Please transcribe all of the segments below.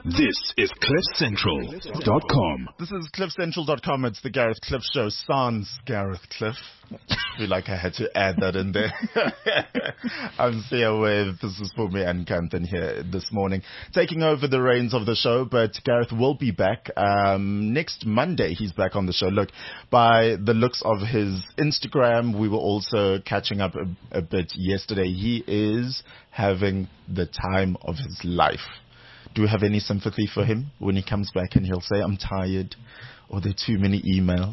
This is CliffCentral.com. This is CliffCentral.com. It's the Gareth Cliff Show. Sans Gareth Cliff. I feel like I had to add that in there. I'm Thea with, this is for me and Kanthan here this morning, taking over the reins of the show, but Gareth will be back next Monday. He's back on the show. Look, by the looks of his Instagram, we were also catching up a bit yesterday. He is having the time of his life. Do you have any sympathy for him when he comes back and he'll say, I'm tired, or there are too many emails?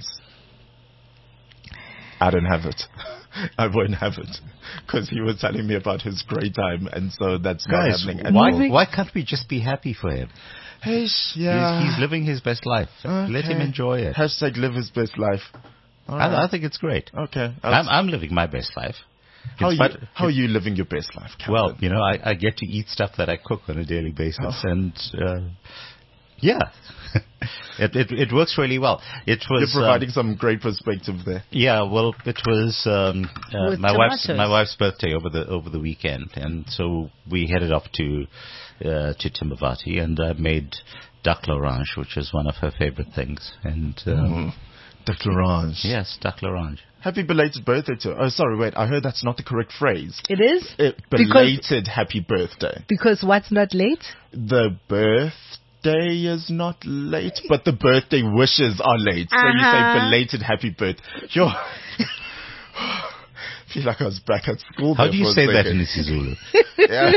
I don't have it. I won't have it. Because he was telling me about his great time, and so that's not happening at all. Why can't we just be happy for him? Yeah. He's living his best life. Okay. Let him enjoy it. Hashtag live his best life. I think it's great. Okay. I'm living my best life. How are you living your best life, Captain? Well, you know, I get to eat stuff that I cook on a daily basis, and yeah, it works really well. You're providing some great perspective there. Yeah, well, it was my wife's birthday over the weekend, and so we headed off to Timbervati, and I made duck l'orange, which is one of her favorite things, and duck l'orange. Yes, duck l'orange. Happy belated birthday to her. Oh, sorry, wait. I heard that's not the correct phrase. It is? Belated happy birthday. Because what's not late? The birthday is not late, but the birthday wishes are late. So you say belated happy birthday. I feel like I was back at school. How do you say that in isiZulu? Yeah.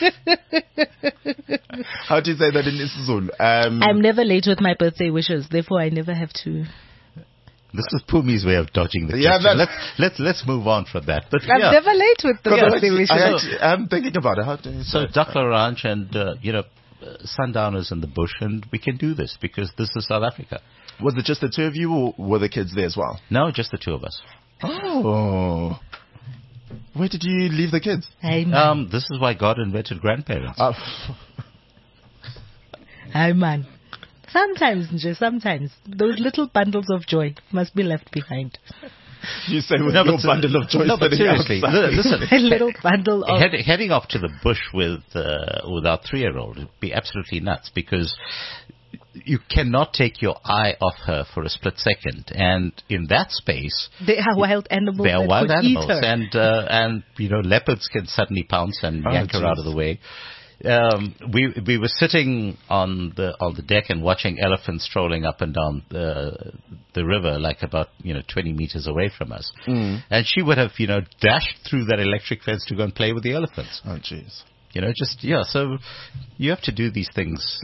How do you say that in isiZulu? I'm never late with my birthday wishes, therefore I never have to... This is Pumi's way of dodging the question. Let's move on from that. But I'm never late with the birthday wishes. I'm thinking about it. How do you say duck l'orange and sundowners in the bush, and we can do this because this is South Africa. Was it just the two of you, or were the kids there as well? No, just the two of us. Oh. Where did you leave the kids? This is why God invented grandparents. Hi, man. Sometimes those little bundles of joy must be left behind. You say with your bundle of joy. No, but seriously, listen. A little bundle of... Heading off to the bush with our 3-year-old would be absolutely nuts, because you cannot take your eye off her for a split second, and in that space, they are wild animals. They are wild animals, eat her. and leopards can suddenly pounce and yank her out of the way. We were sitting on the deck and watching elephants strolling up and down the river, like about 20 meters away from us, and she would have dashed through that electric fence to go and play with the elephants. Oh, jeez. So you have to do these things,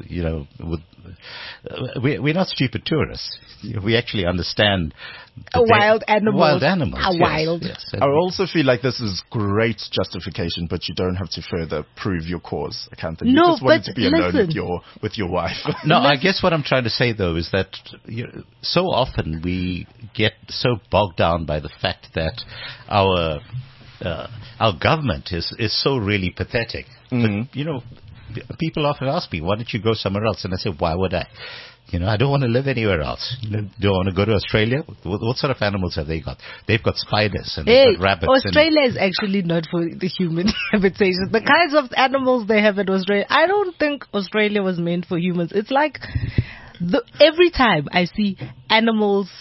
we're not stupid tourists. We actually understand wild animals. Wild animals. Wild. Yes. I also feel like this is great justification, but you don't have to further prove your cause, Kanthan. You just wanted to be alone with your wife. No, I guess what I'm trying to say, though, is that so often we get so bogged down by the fact that our government is so really pathetic. Mm-hmm. But, people often ask me, why don't you go somewhere else? And I say, why would I? I don't want to live anywhere else. Do I want to go to Australia? What sort of animals have they got? They've got spiders and they've got rabbits. Australia is actually not for the human habitation. The kinds of animals they have in Australia, I don't think Australia was meant for humans. It's like every time I see animals,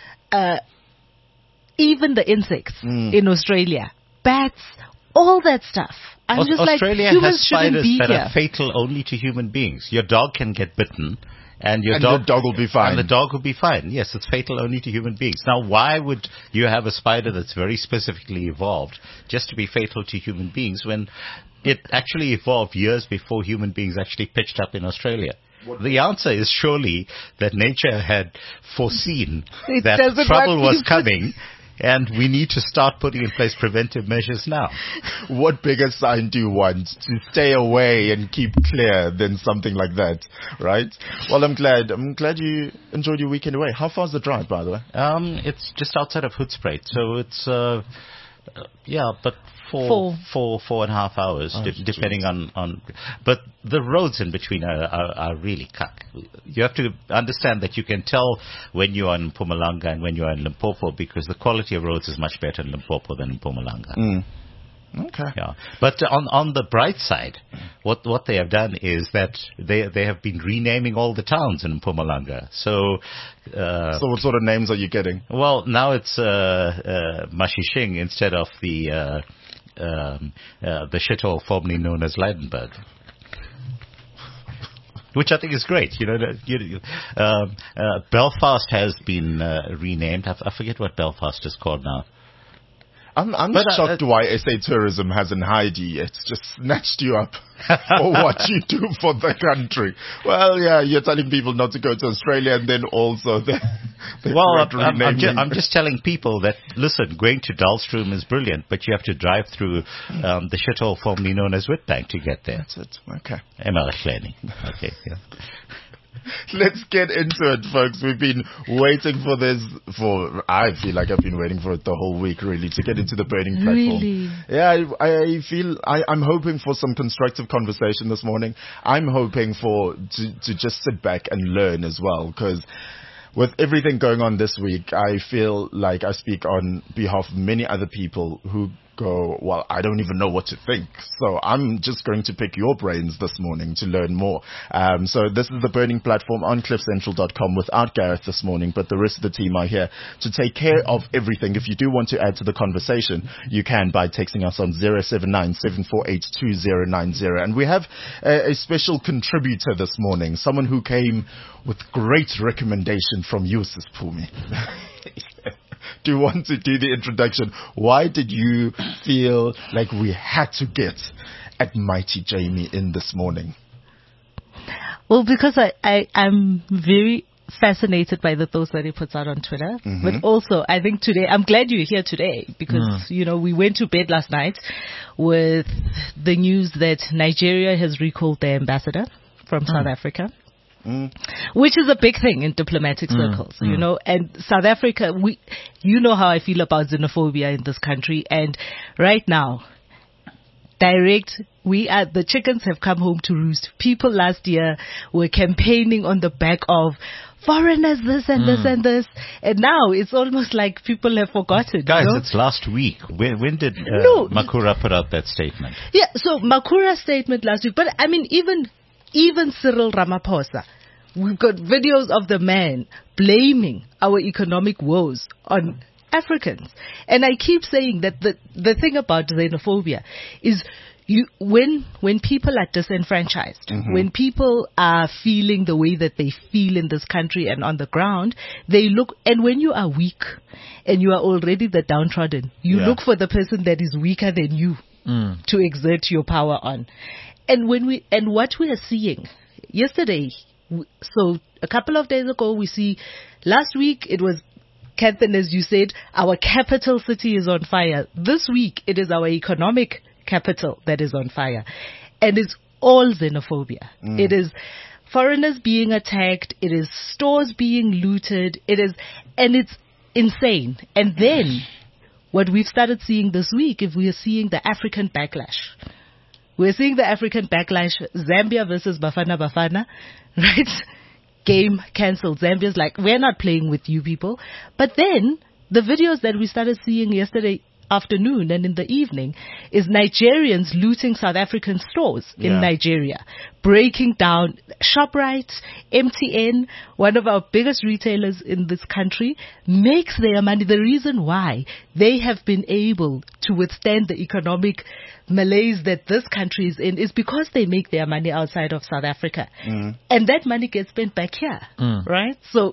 even the insects in Australia, bats, all that stuff. I'm just Australia like, humans has spiders shouldn't be that here. are fatal only to human beings. Your dog can get bitten, and the dog will be fine. And the dog will be fine. Yes, it's fatal only to human beings. Now, why would you have a spider that's very specifically evolved just to be fatal to human beings when it actually evolved years before human beings actually pitched up in Australia? The answer is surely that nature had foreseen that trouble was coming, and we need to start putting in place preventive measures now. What bigger sign do you want to stay away and keep clear than something like that, right? Well, I'm glad you enjoyed your weekend away. How far's the drive, by the way? It's just outside of Hoedspruit, so it's but 4.5 hours, depending on. But the roads in between are really cuck. You have to understand that you can tell when you are in Mpumalanga and when you are in Limpopo, because the quality of roads is much better in Limpopo than in Mpumalanga. Okay. Yeah, but on the bright side, what they have done is that they have been renaming all the towns in Mpumalanga. So what sort of names are you getting? well, now it's Mashishing instead of the shithole formerly known as Leidenburg. Which I think is great. Belfast has been renamed. I forget what Belfast is called now. I'm shocked why SA Tourism hasn't hired you yet. Just snatched you up for what you do for the country. Well, yeah, you're telling people not to go to Australia, and then also I'm just telling people that, listen, going to Dahlstrom is brilliant, but you have to drive through the shithole formerly known as Witbank to get there. That's it. Okay. Okay, yeah. Let's get into it, folks. We've been waiting for this I feel like I've been waiting for it the whole week, really, to get into the burning platform. Really? Yeah, I'm hoping for some constructive conversation this morning. I'm hoping to just sit back and learn as well, because with everything going on this week, I feel like I speak on behalf of many other people who go, well, I don't even know what to think. So I'm just going to pick your brains this morning to learn more. So this is the Burning Platform on cliffcentral.com without Gareth this morning, but the rest of the team are here to take care of everything. If you do want to add to the conversation, you can by texting us on 079-748-2090. And we have a special contributor this morning, someone who came with great recommendation from you, Sis Phumi. Do you want to do the introduction? Why did you feel like we had to get at Mighty Jamie in this morning? Well, because I'm very fascinated by the thoughts that he puts out on Twitter. Mm-hmm. But also, I think today, I'm glad you're here today because, we went to bed last night with the news that Nigeria has recalled their ambassador from South Africa. Which is a big thing in diplomatic circles, and South Africa, how I feel about xenophobia in this country. And right now, the chickens have come home to roost. People last year were campaigning on the back of foreigners, this and this and this. And now it's almost like people have forgotten. Guys, it's last week. When did Makura put out that statement? Yeah, so Makura's statement last week. But I mean, even Cyril Ramaphosa, we've got videos of the man blaming our economic woes on Africans. And I keep saying that the thing about xenophobia is when people are disenfranchised, when people are feeling the way that they feel in this country and on the ground, they look, and when you are weak and you are already the downtrodden, you look for the person that is weaker than you to exert your power on. And what we are seeing yesterday, so a couple of days ago, last week it was, Catherine, as you said, our capital city is on fire. This week it is our economic capital that is on fire. And it's all xenophobia. It is foreigners being attacked. It is stores being looted. And it's insane. And then what we've started seeing this week, if we are seeing the African backlash. We're seeing the African backlash, Zambia versus Bafana Bafana, right? Game cancelled. Zambia's like, we're not playing with you people. But then the videos that we started seeing yesterday afternoon and in the evening is Nigerians looting South African stores in Nigeria, breaking down ShopRite, MTN, one of our biggest retailers in this country, makes their money. The reason why they have been able to withstand the economic malaise that this country is in is because they make their money outside of South Africa. And that money gets spent back here, right? So,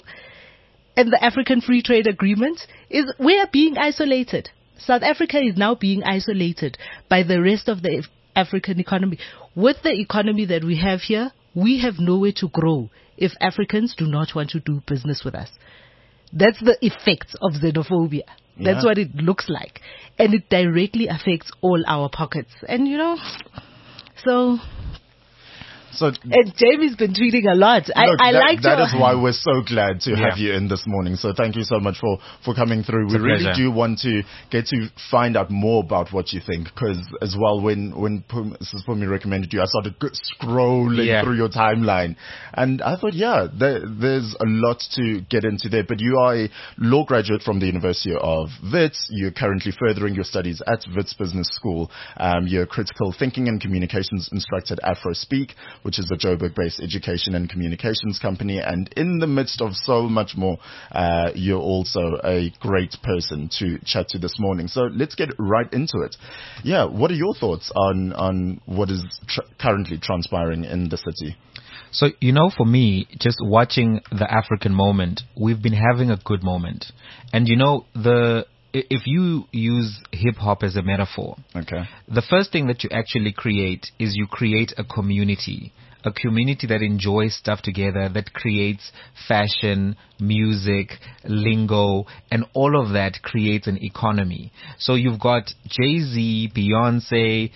and the African Free Trade Agreement is, we are being isolated. South Africa is now being isolated by the rest of the African economy. With the economy that we have here, we have nowhere to grow if Africans do not want to do business with us. That's the effects of xenophobia. That's what it looks like. And it directly affects all our pockets. And, So And Jamie's been tweeting a lot. look, I like that is why we're so glad to have you in this morning. So thank you so much for coming through. We really pleasure. do want to get to find out more about what you think, because as well, when Mrs. Pumi recommended you, I started scrolling through your timeline, and I thought, there's a lot to get into there. But you are a law graduate from the University of Wits. You're currently furthering your studies at Wits Business School. You're a critical thinking and communications instructor at AfroSpeak, which is a Joburg-based education and communications company. And in the midst of so much more, you're also a great person to chat to this morning. So let's get right into it. Yeah, what are your thoughts on what is currently transpiring in the city? So, for me, just watching the African moment, we've been having a good moment. And, if you use hip hop as a metaphor, Okay. the first thing that you actually create is you create a community that enjoys stuff together, that creates fashion, music, lingo, and all of that creates an economy. So you've got Jay-Z, Beyonce,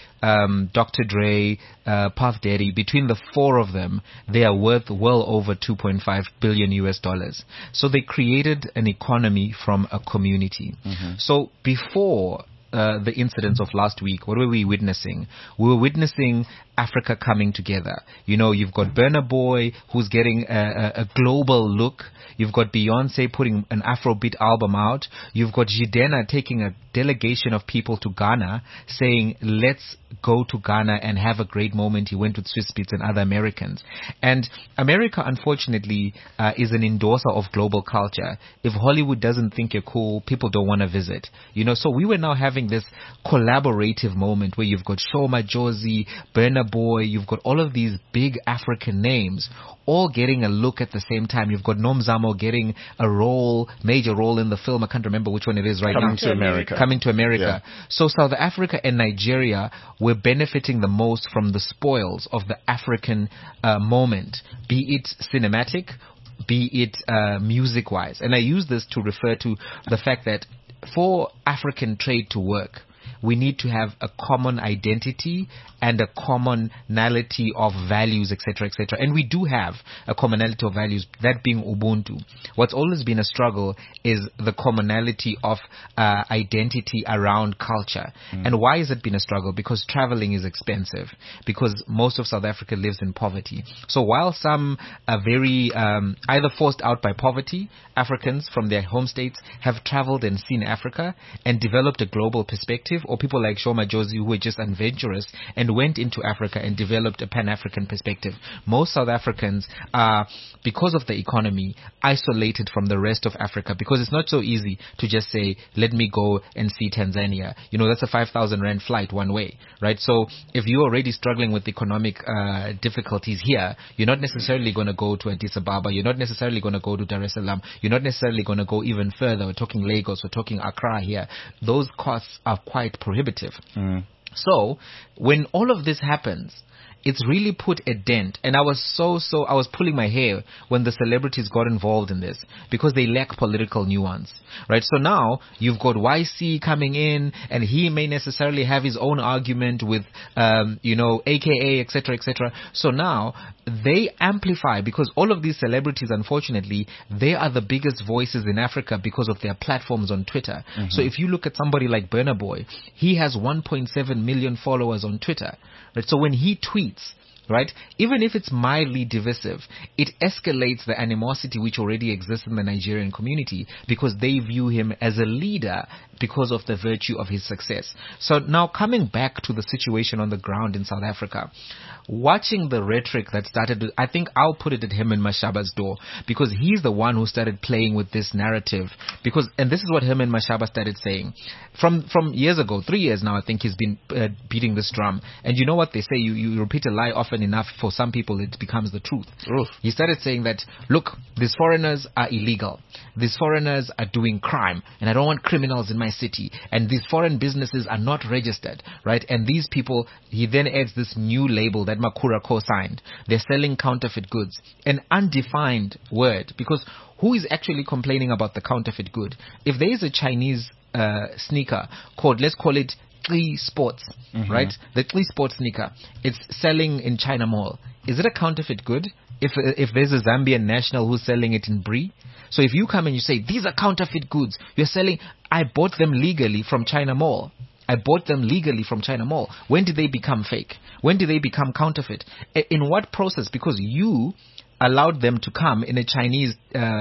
Dr. Dre, Puff Daddy. Between the four of them, they are worth well over $2.5 billion US. So they created an economy from a community. So before the incidents of last week, what were we witnessing? We were witnessing Africa coming together. You've got Burna Boy, who's getting a global look. You've got Beyonce putting an Afrobeat album out. You've got Jidenna taking a delegation of people to Ghana, saying, let's go to Ghana and have a great moment. He went with Swiss Beats and other Americans. And America, unfortunately, is an endorser of global culture. If Hollywood doesn't think you're cool, people don't want to visit. So we were now having this collaborative moment where you've got Shoma Josie, Burna Boy, you've got all of these big African names all getting a look at the same time. You've got Nomzamo getting a major role in the film. I can't remember which one it is right now. Coming to America. Yeah. So South Africa and Nigeria were benefiting the most from the spoils of the African moment, be it cinematic, be it music-wise. And I use this to refer to the fact that for African trade to work, we need to have a common identity and a commonality of values, etc., etc. And we do have a commonality of values, that being Ubuntu. What's always been a struggle is the commonality of identity around culture. And why has it been a struggle? Because traveling is expensive, because most of South Africa lives in poverty. So while some are very either forced out by poverty, Africans from their home states have traveled and seen Africa and developed a global perspective, or people like Shoma Josie who were just adventurous and went into Africa and developed a Pan-African perspective. Most South Africans are, because of the economy, isolated from the rest of Africa, because it's not so easy to just say, let me go and see Tanzania. That's a 5,000 Rand flight one way, right? So if you're already struggling with economic difficulties here, you're not necessarily going to go to Addis Ababa. You're not necessarily going to go to Dar es Salaam. You're not necessarily going to go even further. We're talking Lagos. We're talking Accra here. Those costs are quite prohibitive. So when all of this happens, it's really put a dent. And I was pulling my hair when the celebrities got involved in this, because they lack political nuance, right? So now you've got YC coming in, and he may necessarily have his own argument with, AKA, etc., etc. So now they amplify, because all of these celebrities, unfortunately, they are the biggest voices in Africa because of their platforms on Twitter. So if you look at somebody like Burna Boy, he has 1.7 million followers on Twitter, right? So when he tweets, right, even if it's mildly divisive, it escalates the animosity which already exists in the Nigerian community, because they view him as a leader because of the virtue of his success. So now coming back to the situation on the ground in South Africa, watching the rhetoric that started, I think I'll put it at him and Mashaba's door, because he's the one who started playing with this narrative. And this is what him and Mashaba started saying from years ago, 3 years now. I think he's been beating this drum. And you know what they say? You repeat a lie often enough, for some people it becomes the truth. He started saying that, look, these foreigners are illegal. These foreigners are doing crime, and I don't want criminals in my city. And these foreign businesses are not registered, right? And these people, he then adds this new label that Makura co-signed. They're selling counterfeit goods, an undefined word, because who is actually complaining about the counterfeit good? If there is a Chinese sneaker called, let's call it Klee Sports, right? The Klee Sports sneaker. It's selling in China Mall. Is it a counterfeit good? If there's a Zambian national who's selling it in Brie? So if you come and you say, these are counterfeit goods, you're selling, I bought them legally from China Mall. I bought them legally from China Mall. When did they become fake? When did they become counterfeit? In what process? Because you allowed them to come in a Chinese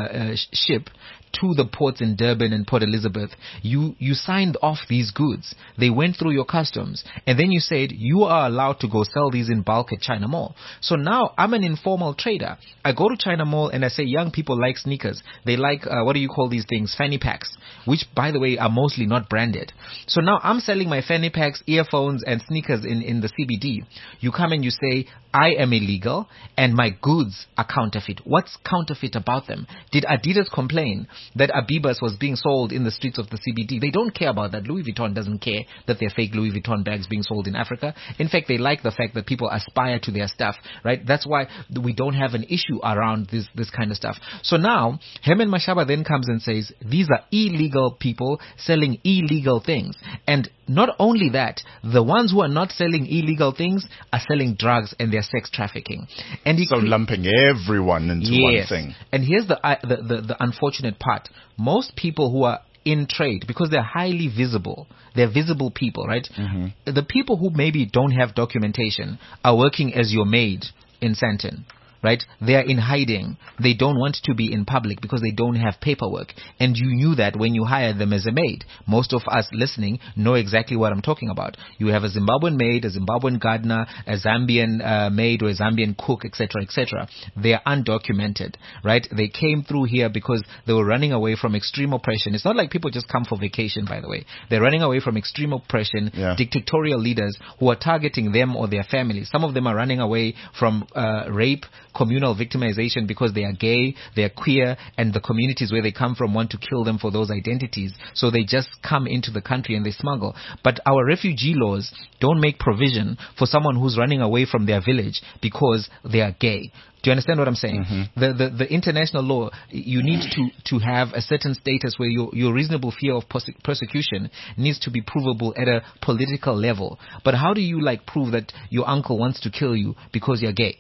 ship to the ports in Durban and Port Elizabeth. You signed off these goods. They went through your customs. And then you said, you are allowed to go sell these in bulk at China Mall. So now I'm an informal trader. I go to China Mall and I say, young people like sneakers. They like, what do you call these things? Fanny packs, which, by the way, are mostly not branded. So now I'm selling my fanny packs, earphones, and sneakers in the CBD. You come and you say, I am illegal and my goods are counterfeit. What's counterfeit about them? Did Adidas complain that Abibas was being sold in the streets of the CBD? They don't care about that. Louis Vuitton doesn't care that they're fake Louis Vuitton bags being sold in Africa. In fact, they like the fact that people aspire to their stuff, right? That's why we don't have an issue around this kind of stuff. So now, Herman Mashaba then comes and says, these are illegal people selling illegal things. And not only that, the ones who are not selling illegal things are selling drugs and they're sex trafficking. And so lumping everyone into one thing. And here's the unfortunate part. Most people who are in trade, because they're highly visible, they're visible people, right? The people who maybe don't have documentation are working as your maid in Sandton. Right? They are in hiding. They don't want to be in public because they don't have paperwork. And you knew that when you hired them as a maid. Most of us listening know exactly what I'm talking about. You have a Zimbabwean maid, a Zimbabwean gardener, a Zambian maid or a Zambian cook, etc., etc. They are undocumented, right? They came through here because they were running away from extreme oppression. It's not like people just come for vacation, by the way. They're running away from extreme oppression, dictatorial leaders who are targeting them or their families. Some of them are running away from rape, communal victimization because they are gay, they are queer, and the communities where they come from want to kill them for those identities. So they just come into the country and they smuggle. But our refugee laws don't make provision for someone who's running away from their village because they are gay. Do you understand what I'm saying? The international law, you need to have a certain status where your reasonable fear of persecution needs to be provable at a political level. But how do you prove that your uncle wants to kill you because you're gay?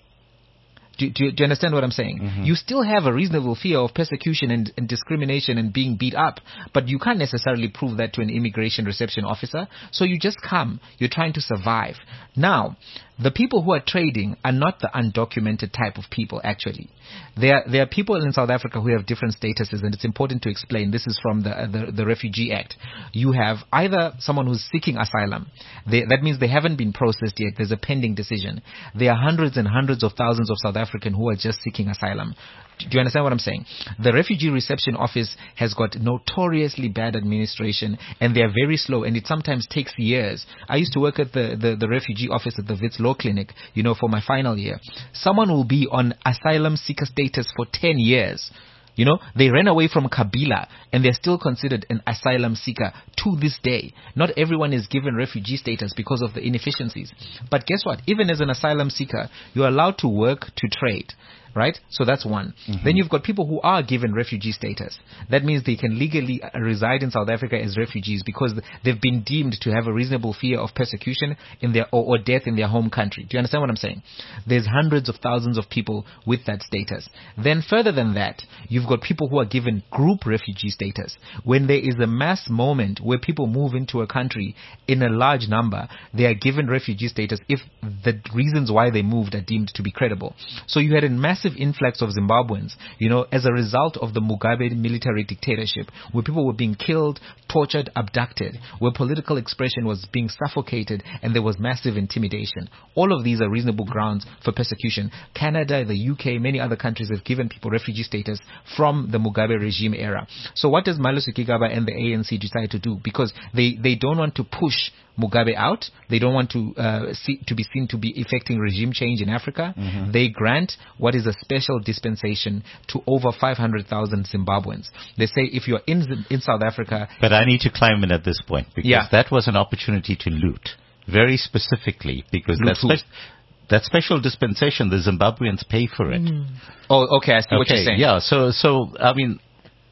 Do you understand what I'm saying? You still have a reasonable fear of persecution and discrimination and being beat up, but you can't necessarily prove that to an immigration reception officer. So you just come. You're trying to survive. Now, the people who are trading are not the undocumented type of people, actually. There are people in South Africa who have different statuses, and it's important to explain. This is from the Refugee Act. You have either someone who's seeking asylum. That means they haven't been processed yet. There's a pending decision. There are hundreds and hundreds of thousands of South Africans who are just seeking asylum. Do you understand what I'm saying? The Refugee Reception Office has got notoriously bad administration, and they're very slow, and it sometimes takes years. I used to work at the refugee office at the Wits Law Clinic, for my final year. Someone will be on asylum seeker status for 10 years. They ran away from Kabila and they're still considered an asylum seeker to this day. Not everyone is given refugee status because of the inefficiencies. But guess what? Even as an asylum seeker, you're allowed to work, to trade. Right? So that's one. Then you've got people who are given refugee status. That means they can legally reside in South Africa as refugees because they've been deemed to have a reasonable fear of persecution in their or death in their home country. Do you understand what I'm saying? There's hundreds of thousands of people with that status. Then further than that, you've got people who are given group refugee status. When there is a mass moment where people move into a country in a large number, they are given refugee status if the reasons why they moved are deemed to be credible. So you had a massive influx of Zimbabweans, as a result of the Mugabe military dictatorship, where people were being killed, tortured, abducted, where political expression was being suffocated, and there was massive intimidation. All of these are reasonable grounds for persecution. Canada, the UK, many other countries have given people refugee status from the Mugabe regime era. So what does Malusi Gigaba and the ANC decide to do? Because they don't want to push Mugabe out. They don't want to be seen to be effecting regime change in Africa. They grant what is a special dispensation to over 500,000 Zimbabweans. They say if you're in South Africa... But I need to climb in at this point because that was an opportunity to loot, very specifically, because that special dispensation, the Zimbabweans pay for it. Oh, okay, I see what you're saying. Yeah, so I mean...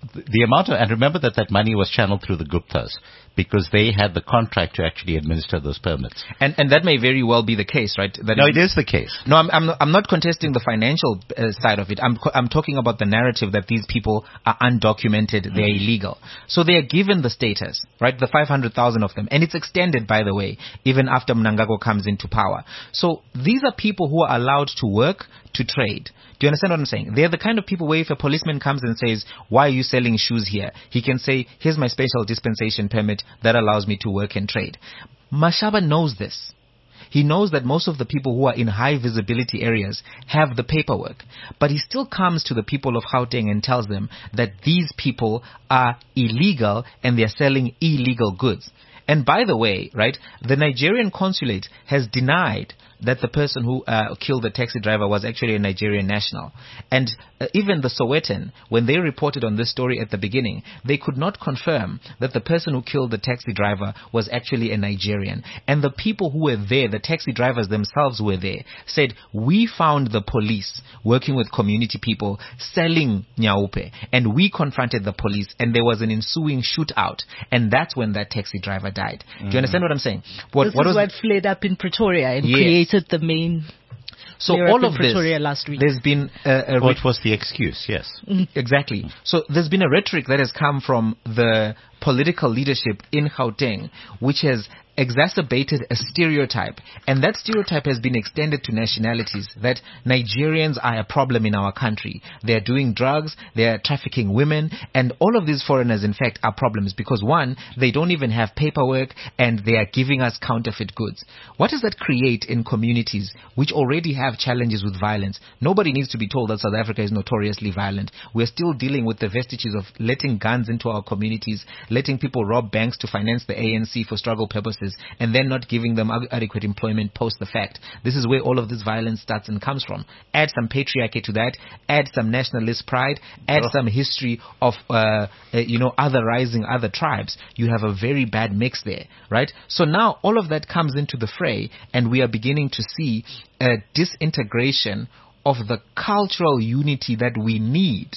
the amount of, and remember that money was channeled through the Guptas because they had the contract to actually administer those permits. And that may very well be the case, right? It is the case. No, I'm not contesting the financial side of it. I'm talking about the narrative that these people are undocumented, they're illegal. So they are given the status, right? The 500,000 of them. And it's extended, by the way, even after Mnangagwa comes into power. So these are people who are allowed to work, to trade. Do you understand what I'm saying? They're the kind of people where if a policeman comes and says, why are you selling shoes here? He can say, here's my special dispensation permit that allows me to work and trade. Mashaba knows this. He knows that most of the people who are in high visibility areas have the paperwork. But he still comes to the people of Gauteng and tells them that these people are illegal and they're selling illegal goods. And by the way, right, the Nigerian consulate has denied that the person who killed the taxi driver was actually a Nigerian national. And even the Sowetan, when they reported on this story at the beginning, they could not confirm that the person who killed the taxi driver was actually a Nigerian. And the people who were there, the taxi drivers themselves were there, said, we found the police working with community people selling nyaupe. And we confronted the police and there was an ensuing shootout. And that's when that taxi driver died. Do you understand what I'm saying? This is what flared up in Pretoria and created the main. So all of this, last week. There's been what was the excuse? Yes, exactly. So there's been a rhetoric that has come from the political leadership in Gauteng, which has exacerbated a stereotype, and that stereotype has been extended to nationalities, that Nigerians are a problem in our country. They're doing drugs, they're trafficking women, and all of these foreigners in fact are problems because one, they don't even have paperwork and they are giving us counterfeit goods. What does that create in communities which already have challenges with violence? Nobody needs to be told that South Africa is notoriously violent. We're still dealing with the vestiges of letting guns into our communities, letting people rob banks to finance the ANC for struggle purposes, and then not giving them adequate employment post the fact. This is where all of this violence starts and comes from. Add some patriarchy to that, add some nationalist pride, add some history of, otherizing other tribes. You have a very bad mix there, right? So now all of that comes into the fray and we are beginning to see a disintegration of the cultural unity that we need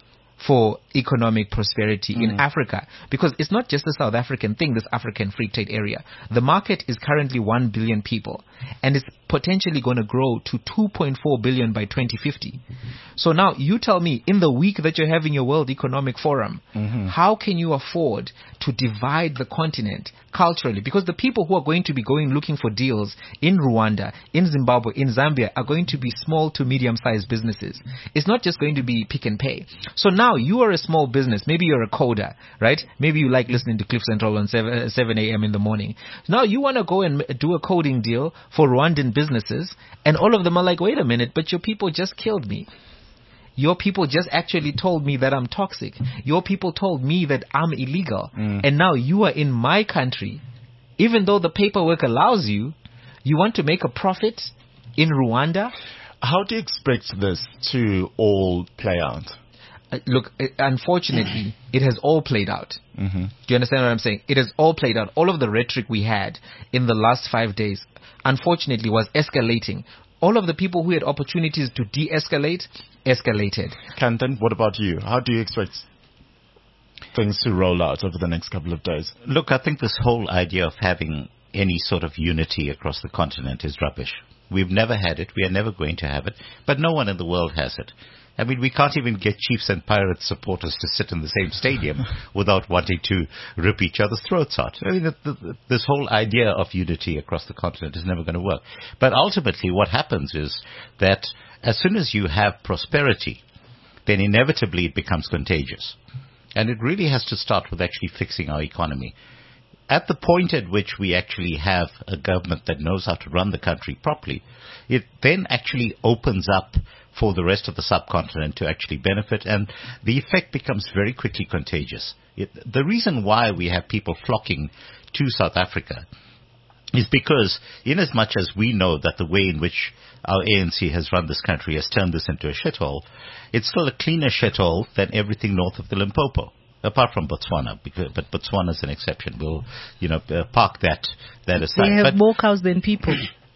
for economic prosperity in Africa. Because it's not just a South African thing, this African free trade area. The market is currently 1 billion people and it's potentially going to grow to 2.4 billion by 2050. So now you tell me, in the week that you're having your World Economic Forum, how can you afford to divide the continent culturally? Because the people who are going to be going looking for deals in Rwanda, in Zimbabwe, in Zambia are going to be small to medium-sized businesses. It's not just going to be pick and pay. So now you are a small business. Maybe you're a coder, right? Maybe you like listening to Cliff Central on 7 a.m. in the morning. Now you want to go and do a coding deal for Rwandan businesses, and all of them are like, wait a minute, but your people just killed me. Your people just actually told me that I'm toxic. Your people told me that I'm illegal. And now you are in my country. Even though the paperwork allows you, you want to make a profit in Rwanda? How do you expect this to all play out? Look, unfortunately, it has all played out. Do you understand what I'm saying? It has all played out. All of the rhetoric we had in the last 5 days, unfortunately, was escalating. All of the people who had opportunities to de-escalate, escalated. Kantan, what about you? How do you expect things to roll out over the next couple of days? Look, I think this whole idea of having any sort of unity across the continent is rubbish. We've never had it. We are never going to have it. But no one in the world has it. I mean, we can't even get Chiefs and Pirates supporters to sit in the same stadium without wanting to rip each other's throats out. I mean, this whole idea of unity across the continent is never going to work. But ultimately, what happens is that as soon as you have prosperity, then inevitably it becomes contagious. And it really has to start with actually fixing our economy. At the point at which we actually have a government that knows how to run the country properly, it then actually opens up for the rest of the subcontinent to actually benefit, and the effect becomes very quickly contagious. The reason why we have people flocking to South Africa is because, in as much as we know that the way in which our ANC has run this country has turned this into a shithole, it's still a cleaner shithole than everything north of the Limpopo. Apart from Botswana, but Botswana is an exception. We'll, park that aside. They have more cows than people.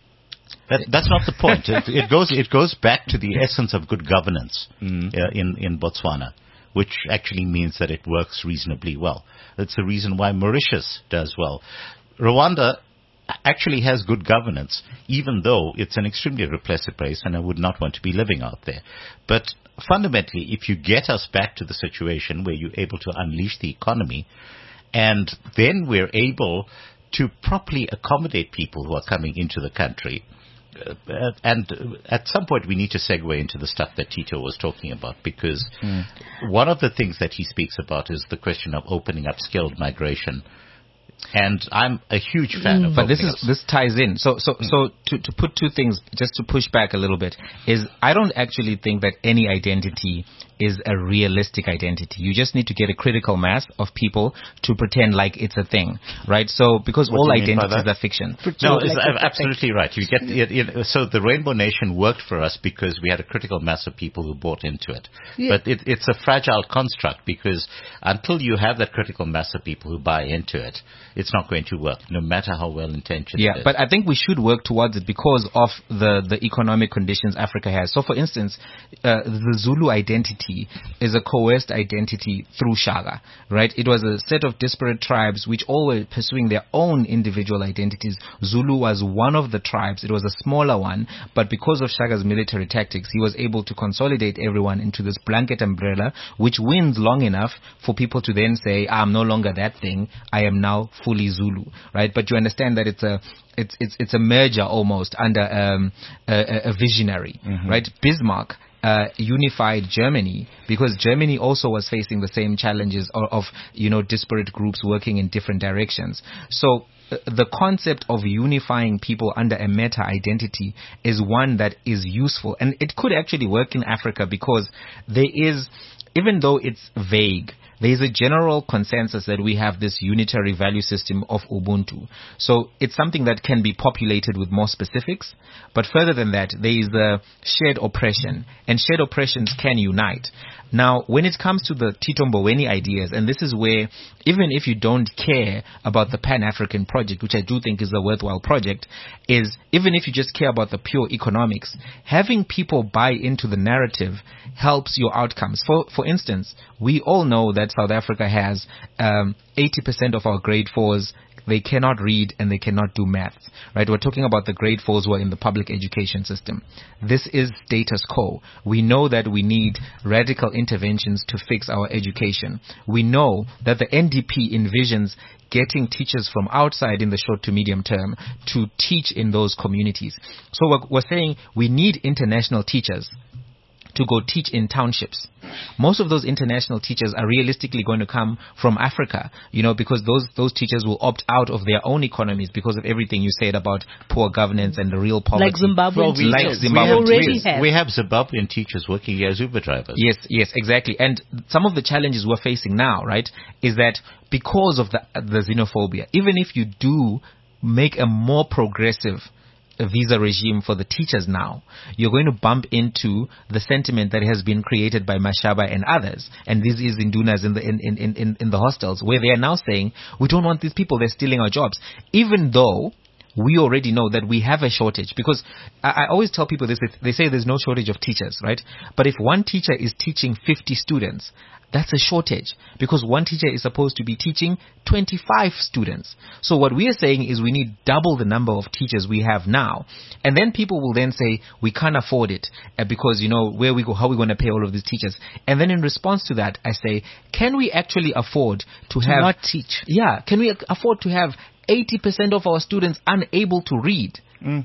That's not the point. It goes back to the essence of good governance in Botswana, which actually means that it works reasonably well. That's the reason why Mauritius does well. Rwanda actually has good governance, even though it's an extremely repressive place, and I would not want to be living out there. But fundamentally, if you get us back to the situation where you're able to unleash the economy, and then we're able to properly accommodate people who are coming into the country, and at some point we need to segue into the stuff that Tito was talking about, because one of the things that he speaks about is the question of opening up skilled migration. And I'm a huge fan of. But this ties in. So to put two things, just to push back a little bit, is I don't actually think that any identity is a realistic identity. You just need to get a critical mass of people to pretend like it's a thing, right? So because all identities are fiction. No, absolutely right. You get so the Rainbow Nation worked for us because we had a critical mass of people who bought into it. Yeah. But it's a fragile construct, because until you have that critical mass of people who buy into it, it's not going to work, no matter how well intentioned it is. But I think we should work towards it because of the economic conditions Africa has. So, for instance, the Zulu identity is a coerced identity through Shaka, right? It was a set of disparate tribes which all were pursuing their own individual identities. Zulu was one of the tribes. It was a smaller one, but because of Shaka's military tactics, he was able to consolidate everyone into this blanket umbrella, which wins long enough for people to then say, I'm no longer that thing, I am now fully Zulu, right? But you understand that it's a merger almost under a visionary, right? Bismarck unified Germany because Germany also was facing the same challenges of disparate groups working in different directions. So the concept of unifying people under a meta identity is one that is useful, and it could actually work in Africa because there is, even though it's vague, there is a general consensus that we have this unitary value system of Ubuntu. So it's something that can be populated with more specifics. But further than that, there is the shared oppression, and shared oppressions can unite. Now, when it comes to the Tito Mboweni ideas, and this is where, even if you don't care about the Pan-African project, which I do think is a worthwhile project, is even if you just care about the pure economics, having people buy into the narrative helps your outcomes. For instance, we all know that South Africa has 80% of our grade 4s, they cannot read and they cannot do maths, right? We're talking about the grade 4s who are in the public education system. This is status quo. We know that we need radical interventions to fix our education. We know that the NDP envisions getting teachers from outside in the short to medium term to teach in those communities. So we're saying we need international teachers to go teach in townships. Most of those international teachers are realistically going to come from Africa, because those teachers will opt out of their own economies because of everything you said about poor governance and the real poverty. Like Zimbabwean teachers. We have Zimbabwean teachers working as Uber drivers. Yes, exactly. And some of the challenges we're facing now, right, is that because of the xenophobia, even if you do make a more progressive visa regime for the teachers now, you're going to bump into the sentiment that has been created by Mashaba and others, and this is indunas in the hostels, where they are now saying, we don't want these people, they're stealing our jobs, even though we already know that we have a shortage. Because I always tell people this, they say there's no shortage of teachers, right? But if one teacher is teaching 50 students, that's a shortage, because one teacher is supposed to be teaching 25 students. So what we are saying is we need double the number of teachers we have now. And then people will then say, we can't afford it because, where we go, how are we going to pay all of these teachers? And then in response to that, I say, can we actually afford to not teach? Yeah, can we afford to have 80% of our students unable to read?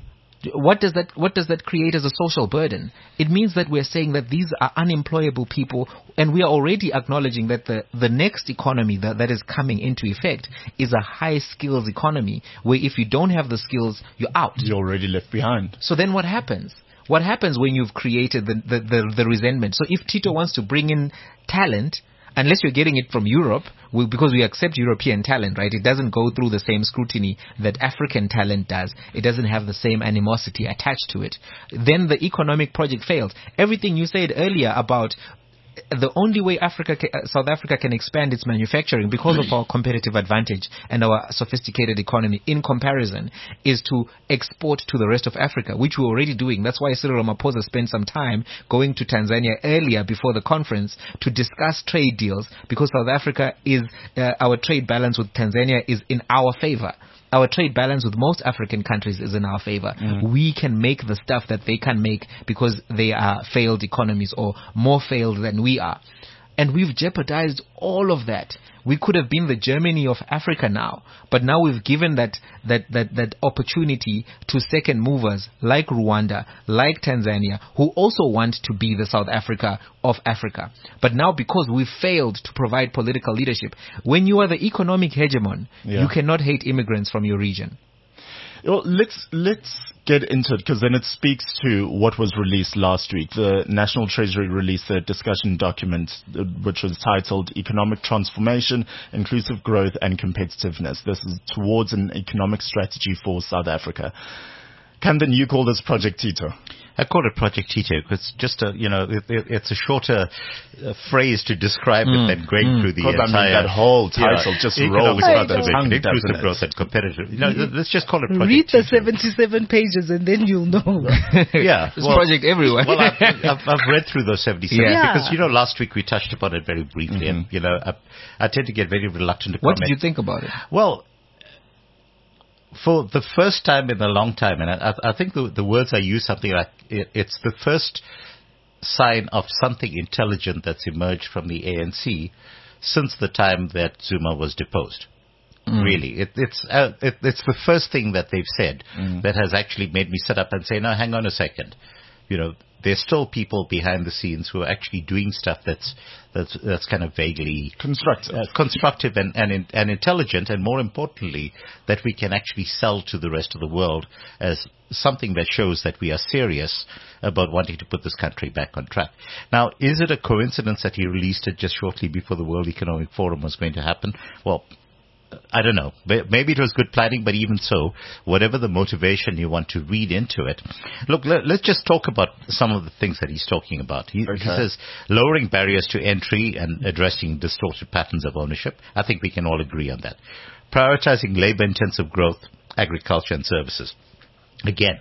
What does that create as a social burden? It means that we're saying that these are unemployable people, and we are already acknowledging that the next economy that is coming into effect is a high skills economy, where if you don't have the skills, you're out. You're already left behind. So then what happens? What happens when you've created the resentment? So if Tito wants to bring in talent, unless you're getting it from Europe, because we accept European talent, right? It doesn't go through the same scrutiny that African talent does. It doesn't have the same animosity attached to it. Then the economic project fails. Everything you said earlier about the only way South Africa can expand its manufacturing because of our competitive advantage and our sophisticated economy in comparison is to export to the rest of Africa, which we're already doing. That's why Cyril Ramaphosa spent some time going to Tanzania earlier before the conference to discuss trade deals, because South Africa is, our trade balance with Tanzania is in our favor. Our trade balance with most African countries is in our favor. We can make the stuff that they can make because they are failed economies or more failed than we are. And we've jeopardized all of that. We could have been the Germany of Africa now, but now we've given that opportunity to second movers like Rwanda, like Tanzania, who also want to be the South Africa of Africa. But now, because we failed to provide political leadership, when you are the economic hegemon, you cannot hate immigrants from your region. Well, let's get into it, because then it speaks to what was released last week. The National Treasury released a discussion document which was titled Economic Transformation, Inclusive Growth and Competitiveness. This is towards an economic strategy for South Africa. Camden, you call this Project Tito. I call it Project Tito because just it's a shorter phrase to describe it than going through the entire. That whole title just rolls out the tongue. Inclusive growth and competitive. Let's just call it Project Read the Tito. 77 pages and then you'll know. Yeah, It's Project everywhere. Well, I've read through those 77 because last week we touched upon it very briefly, and I tend to get very reluctant to comment. What did you think about it? Well, for the first time in a long time, and I think the words I use something like it's the first sign of something intelligent that's emerged from the ANC since the time that Zuma was deposed. Really, it's the first thing that they've said that has actually made me sit up and say, no, hang on a second. There's still people behind the scenes who are actually doing stuff that's kind of vaguely constructive and intelligent, and more importantly, that we can actually sell to the rest of the world as something that shows that we are serious about wanting to put this country back on track. Now, is it a coincidence that he released it just shortly before the World Economic Forum was going to happen? Well, I don't know. Maybe it was good planning, but even so, whatever the motivation you want to read into it. Look, let's just talk about some of the things that he's talking about. He says lowering barriers to entry and addressing distorted patterns of ownership. I think we can all agree on that. Prioritizing labor-intensive growth, agriculture and services. Again,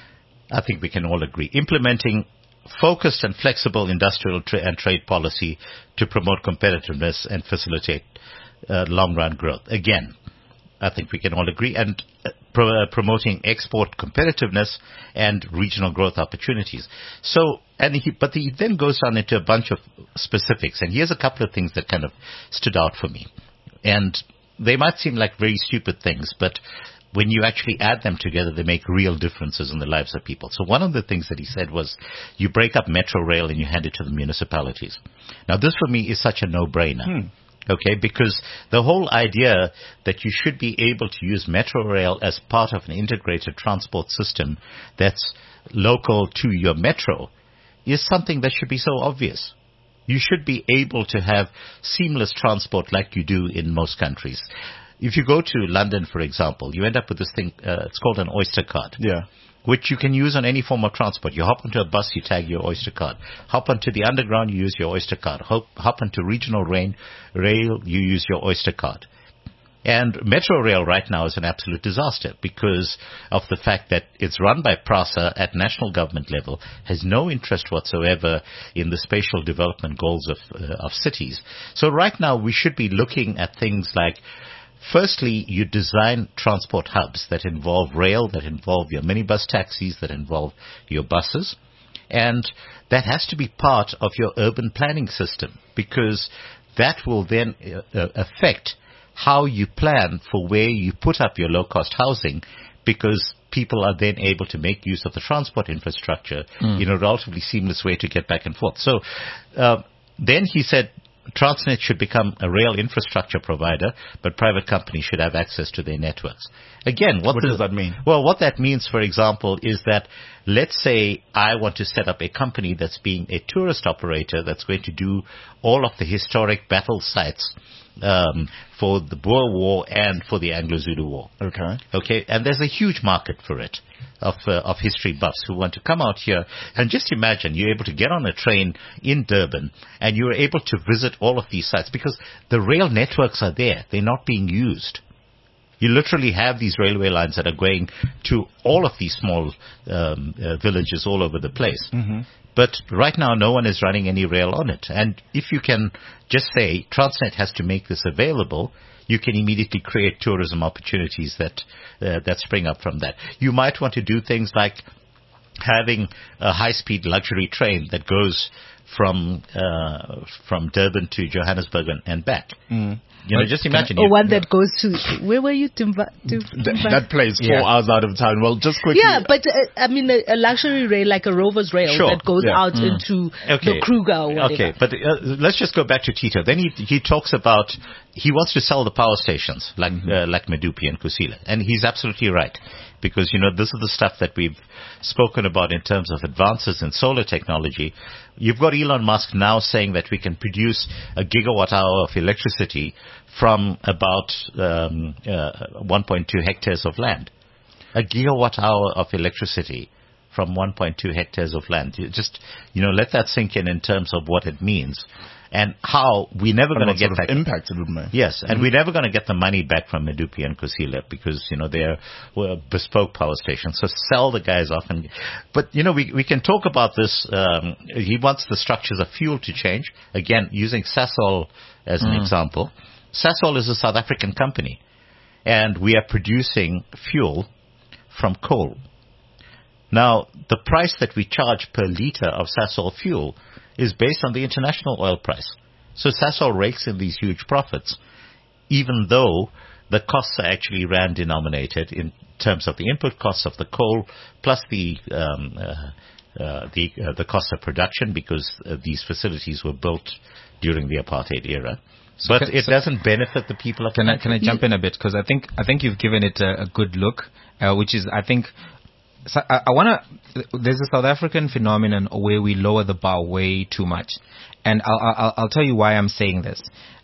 I think we can all agree. Implementing focused and flexible industrial and trade policy to promote competitiveness and facilitate long-run growth. Again, I think we can all agree. And promoting export competitiveness and regional growth opportunities. So, but he then goes on into a bunch of specifics. And here's a couple of things that kind of stood out for me. And they might seem like very stupid things, but when you actually add them together, they make real differences in the lives of people. So one of the things that he said was, you break up Metro Rail and you hand it to the municipalities. Now, this for me is such a no-brainer. Okay, because the whole idea that you should be able to use Metro Rail as part of an integrated transport system that's local to your metro is something that should be so obvious. You should be able to have seamless transport like you do in most countries. If you go to London, for example, you end up with this thing, it's called an Oyster card. Yeah. Which you can use on any form of transport. You hop onto a bus, you tag your Oyster card. Hop onto the underground, you use your Oyster card. Hop onto regional rail, you use your Oyster card. And Metro Rail right now is an absolute disaster because of the fact that it's run by PRASA at national government level, has no interest whatsoever in the spatial development goals of cities. So right now we should be looking at things like, firstly, you design transport hubs that involve rail, that involve your minibus taxis, that involve your buses. And that has to be part of your urban planning system because that will then affect how you plan for where you put up your low-cost housing, because people are then able to make use of the transport infrastructure in a relatively seamless way to get back and forth. So then he said, Transnet should become a rail infrastructure provider, but private companies should have access to their networks. Again, what does that mean? Well, what that means, for example, is that let's say I want to set up a company that's being a tourist operator that's going to do all of the historic battle sites for the Boer War and for the Anglo-Zulu War. Okay, and there's a huge market for it of history buffs who want to come out here and just imagine you're able to get on a train in Durban and you're able to visit all of these sites because the rail networks are there. They're not being used. You literally have these railway lines that are going to all of these small villages all over the place. Mm-hmm. But right now, no one is running any rail on it. And if you can just say Transnet has to make this available, you can immediately create tourism opportunities that spring up from that. You might want to do things like having a high-speed luxury train that goes from Durban to Johannesburg and back. Mm. You know, just imagine. Or one that goes to, where were you? That place 4 hours out of town. Well, just quickly. Yeah, but I mean, a luxury rail like a Rover's rail that goes out into the Kruger or whatever. Okay, but let's just go back to Tito. Then he talks about, he wants to sell the power stations like Medupi and Kusile. And he's absolutely right. Because, you know, this is the stuff that we've spoken about in terms of advances in solar technology. You've got Elon Musk now saying that we can produce a gigawatt hour of electricity from about 1.2 hectares of land. A gigawatt hour of electricity from 1.2 hectares of land. You just, you know, let that sink in terms of what it means. And how we're never going to get that impact it would make. Yes, and we're never going to get the money back from Medupi and Kusile because, you know, they're bespoke power stations. So sell the guys off. But, you know, we can talk about this. He wants the structures of fuel to change. Again, using Sasol as an example. Sasol is a South African company, and we are producing fuel from coal. Now, the price that we charge per liter of Sasol fuel is based on the international oil price. So Sasol rakes in these huge profits, even though the costs are actually rand denominated in terms of the input costs of the coal plus the cost of production because these facilities were built during the apartheid era. But it doesn't benefit the people of the country. Can I jump in a bit? Because I think you've given it a good look, which is, I think, so I want to. There's a South African phenomenon where we lower the bar way too much, and I'll tell you why I'm saying this.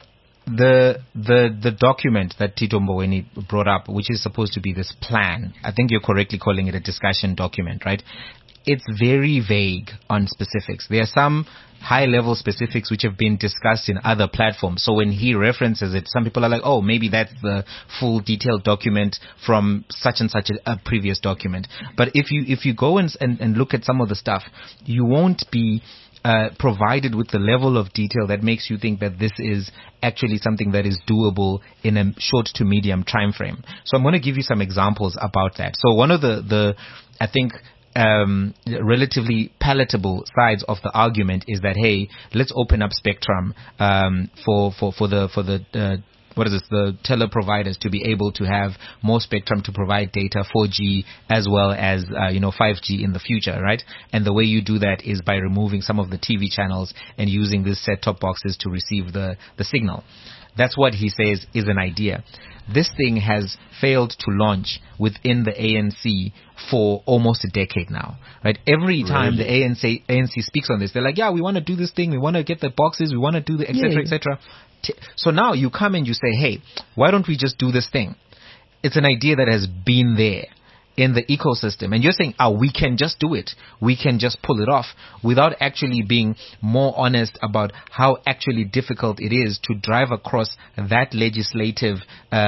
The document that Tito Mboweni brought up, which is supposed to be this plan, I think you're correctly calling it a discussion document, right? It's very vague on specifics. There are some high-level specifics which have been discussed in other platforms. So when he references it, some people are like, oh, maybe that's the full detailed document from such and such a previous document. But if you go and look at some of the stuff, you won't be provided with the level of detail that makes you think that this is actually something that is doable in a short to medium time frame. So I'm going to give you some examples about that. So one of the I think, relatively palatable sides of the argument is that, hey, let's open up spectrum for the tele providers to be able to have more spectrum to provide data, 4G as well as 5G in the future, right? And the way you do that is by removing some of the TV channels and using these set-top boxes to receive the signal. That's what he says is an idea. This thing has failed to launch within the ANC for almost a decade now, right? Every time the ANC speaks on this, they're like, yeah, we want to do this thing. We want to get the boxes. We want to do the et cetera, et cetera. So now you come and you say, hey, why don't we just do this thing? It's an idea that has been there in the ecosystem. And you're saying, we can just do it. We can just pull it off without actually being more honest about how actually difficult it is to drive across that legislative,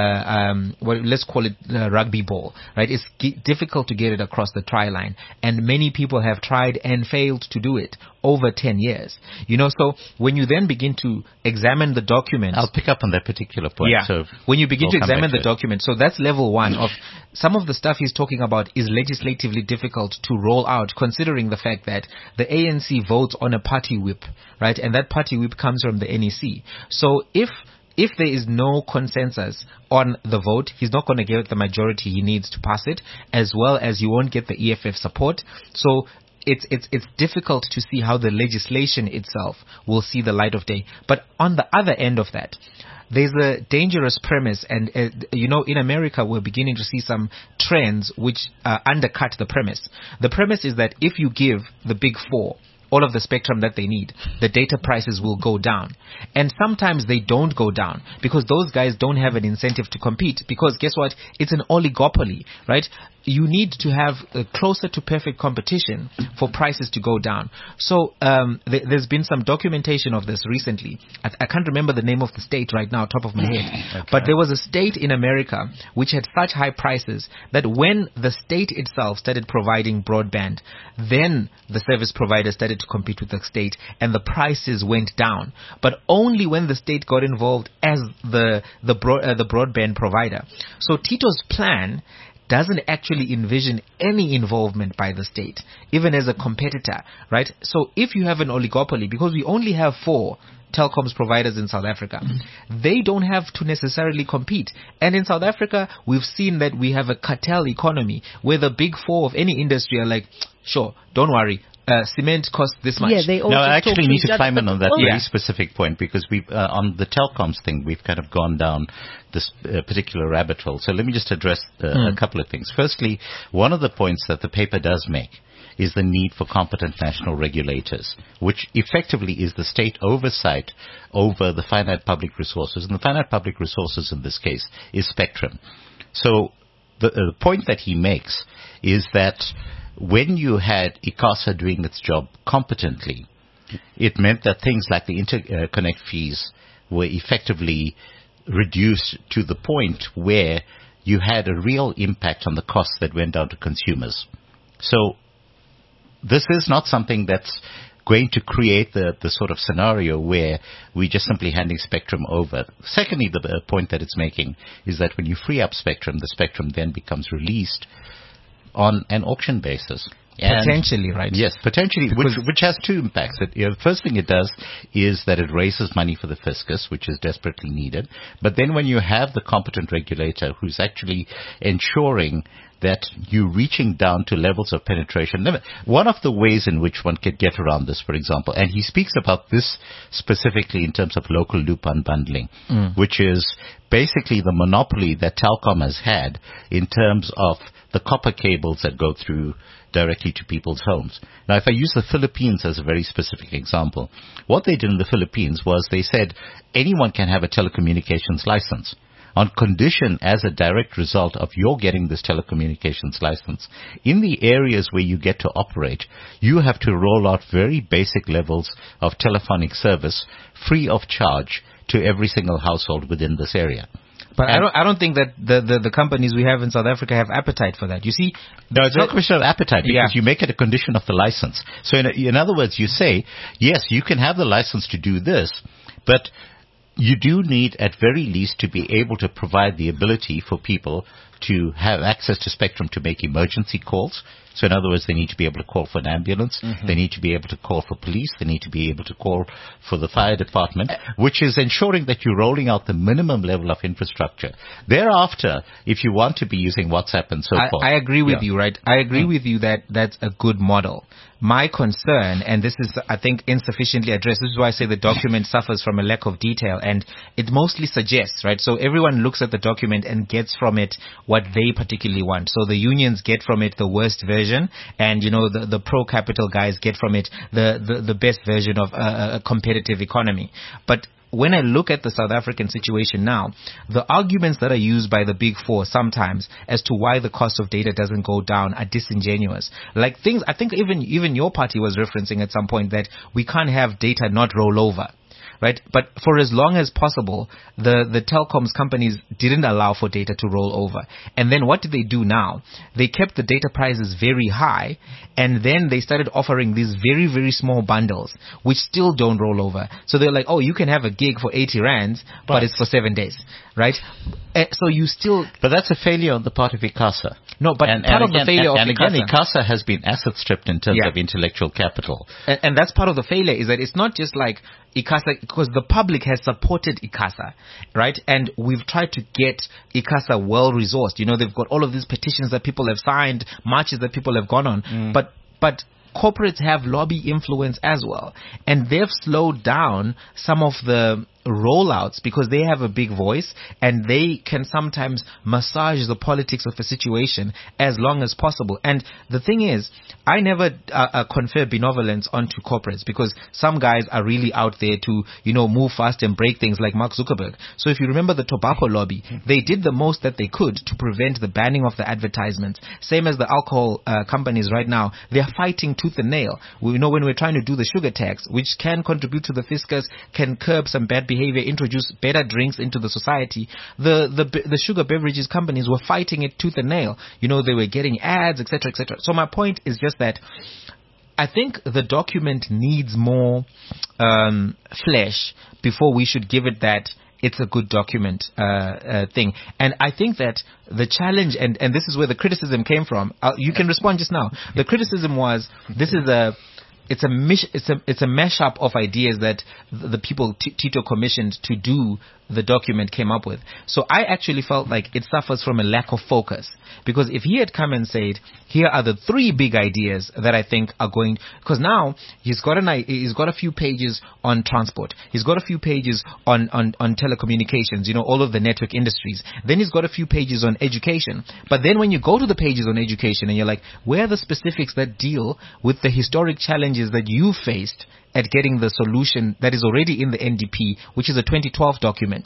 let's call it rugby ball, right? It's difficult to get it across the try line. And many people have tried and failed to do it over 10 years. So when you then begin to examine the document, I'll pick up on that particular point. Yeah. So when you begin to examine the document, so that's level one of some of the stuff he's talking about is legislatively difficult to roll out, considering the fact that the ANC votes on a party whip, right? And that party whip comes from the NEC. So if there is no consensus on the vote, he's not going to get the majority he needs to pass it, as well as you won't get the EFF support. So it's difficult to see how the legislation itself will see the light of day. But on the other end of that, there's a dangerous premise, and in America we're beginning to see some trends which undercut the premise. The premise is that if you give the big four all of the spectrum that they need, the data prices will go down. And sometimes they don't go down because those guys don't have an incentive to compete, because guess what? It's an oligopoly, right? You need to have closer to perfect competition for prices to go down. So there's been some documentation of this recently. I can't remember the name of the state right now, top of my head. But there was a state in America which had such high prices that when the state itself started providing broadband, then the service provider started to compete with the state and the prices went down. But only when the state got involved as the broadband provider. So Tito's plan doesn't actually envision any involvement by the state, even as a competitor, right? So if you have an oligopoly, because we only have 4 telecoms providers in South Africa, they don't have to necessarily compete. And in South Africa, we've seen that we have a cartel economy where the big 4 of any industry are like, sure, don't worry, cement costs this much. Yeah, they all Now, I just talk actually need each to other, climb in but on that all- very specific point, because we on the telecoms thing, we've kind of gone down this particular rabbit hole. So let me just address a couple of things. Firstly, one of the points that the paper does make is the need for competent national regulators, which effectively is the state oversight over the finite public resources. And the finite public resources in this case is spectrum. So the point that he makes is that when you had ICASA doing its job competently, it meant that things like the interconnect fees were effectively reduced to the point where you had a real impact on the costs that went down to consumers. So this is not something that's going to create the sort of scenario where we're just simply handing spectrum over. Secondly, the point that it's making is that when you free up spectrum, the spectrum then becomes released on an auction basis. And Potentially, right? yes, potentially, which has 2 impacts. First thing it does is that it raises money for the fiscus, which is desperately needed. But then when you have the competent regulator who's actually ensuring that you're reaching down to levels of penetration. One of the ways in which one could get around this, for example, and he speaks about this specifically in terms of local loop unbundling, which is basically the monopoly that Telkom has had in terms of the copper cables that go through directly to people's homes. Now, if I use the Philippines as a very specific example, what they did in the Philippines was they said anyone can have a telecommunications license on condition, as a direct result of your getting this telecommunications license, in the areas where you get to operate, you have to roll out very basic levels of telephonic service free of charge to every single household within this area. But I don't think that the companies we have in South Africa have appetite for that. You see, no, it's not a question of appetite, because you make it a condition of the license. So in other words, you say, yes, you can have the license to do this, but you do need at very least to be able to provide the ability for people to have access to spectrum to make emergency calls. So in other words, they need to be able to call for an ambulance. They need to be able to call for police. They need to be able to call for the fire department, which is ensuring that you're rolling out the minimum level of infrastructure. Thereafter, if you want to be using WhatsApp and so forth. I agree with you, right? I agree with you that that's a good model. My concern, and this is, I think, insufficiently addressed. This is why I say the document suffers from a lack of detail, and it mostly suggests, right? So everyone looks at the document and gets from it what they particularly want. So the unions get from it the worst version, and, you know, the pro-capital guys get from it the best version of a competitive economy. But when I look at the South African situation now, the arguments that are used by the big 4 sometimes as to why the cost of data doesn't go down are disingenuous. Like things, I think even your party was referencing at some point that we can't have data not roll over. Right? But for as long as possible, the telecoms companies didn't allow for data to roll over. And then what did they do now? They kept the data prices very high, and then they started offering these very, very small bundles, which still don't roll over. So they're like, oh, you can have a gig for 80 rands, but it's for 7 days. Right? So you still... But that's a failure on the part of ICASA. No, but part of the failure of ICASA... And again, ICASA has been asset stripped in terms of intellectual capital. And that's part of the failure, is that it's not just like ICASA, because the public has supported ICASA, right? And we've tried to get ICASA well-resourced. You know, they've got all of these petitions that people have signed, marches that people have gone on. But corporates have lobby influence as well. And they've slowed down some of the rollouts because they have a big voice and they can sometimes massage the politics of a situation as long as possible. And the thing is, I never confer benevolence onto corporates because some guys are really out there to, move fast and break things like Mark Zuckerberg. So if you remember the tobacco lobby, they did the most that they could to prevent the banning of the advertisements. Same as the alcohol companies right now. They're fighting tooth and nail. We know when we're trying to do the sugar tax, which can contribute to the fiscus, can curb some bad behavior, introduce better drinks into the society. The sugar beverages companies were fighting it tooth and nail. They were getting ads, etc., etc. So my point is just that I think the document needs more flesh before we should give it that it's a good document thing. And I think that the challenge, and this is where the criticism came from. You can respond just now. The criticism was it's a mashup of ideas that the people Tito commissioned to do the document came up with. So I actually felt like it suffers from a lack of focus, because if he had come and said, here are the 3 big ideas that I think are going, because now he's got a few pages on transport, he's got a few pages on telecommunications, all of the network industries, then he's got a few pages on education. But then when you go to the pages on education and you're like, where are the specifics that deal with the historic challenges that you faced at getting the solution that is already in the NDP, which is a 2012 document.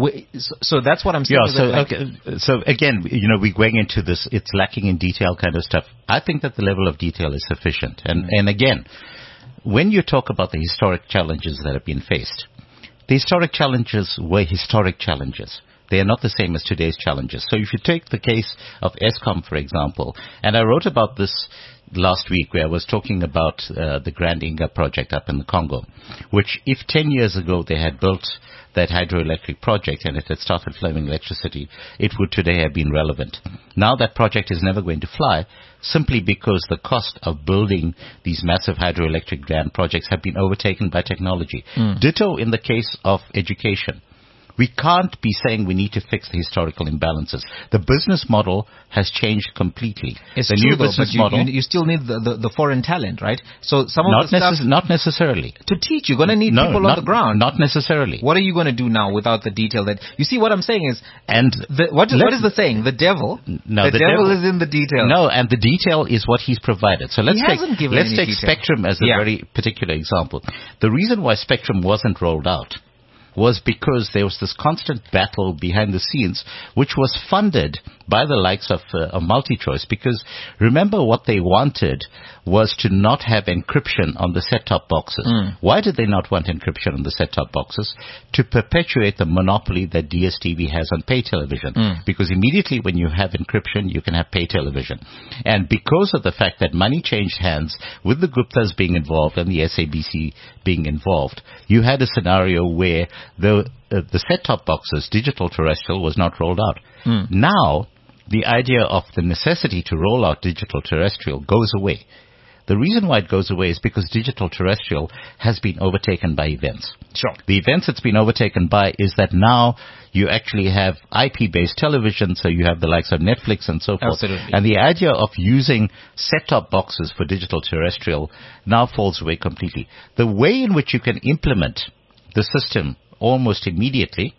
So that's what I'm saying. Yeah, so again, we're going into this, it's lacking in detail kind of stuff. I think that the level of detail is sufficient. And again, when you talk about the historic challenges that have been faced, the historic challenges were historic challenges. They are not the same as today's challenges. So if you take the case of Eskom, for example, and I wrote about this last week where I was talking about the Grand Inga project up in the Congo, which if 10 years ago they had built that hydroelectric project and it had started flowing electricity, it would today have been relevant. Now that project is never going to fly simply because the cost of building these massive hydroelectric dam projects have been overtaken by technology. Ditto in the case of education. We can't be saying we need to fix the historical imbalances. The business model has changed completely. It's the true, new business but model. You still need the foreign talent, right? So some of the stuff not necessarily to teach. You're going to need people on the ground. Not necessarily. What are you going to do now without the detail? That you see, what I'm saying is, and what is the saying? The devil. No, the devil is in the detail. No, and the detail is what he's provided. So let's take detail. Spectrum as a very particular example. The reason why Spectrum wasn't rolled out was because there was this constant battle behind the scenes, which was funded by the likes of MultiChoice. Because remember, what they wanted was to not have encryption on the set-top boxes. Why did they not want encryption on the set-top boxes? To perpetuate the monopoly that DSTV has on pay television. Because immediately when you have encryption, you can have pay television. And because of the fact that money changed hands with the Guptas being involved and the SABC being involved, you had a scenario where the set-top boxes, digital terrestrial, was not rolled out. Now, the idea of the necessity to roll out digital terrestrial goes away. The reason why it goes away is because digital terrestrial has been overtaken by events. Sure. The events it's been overtaken by is that now you actually have IP-based television, so you have the likes of Netflix and so forth. Absolutely. And the idea of using set-top boxes for digital terrestrial now falls away completely. The way in which you can implement the system almost immediately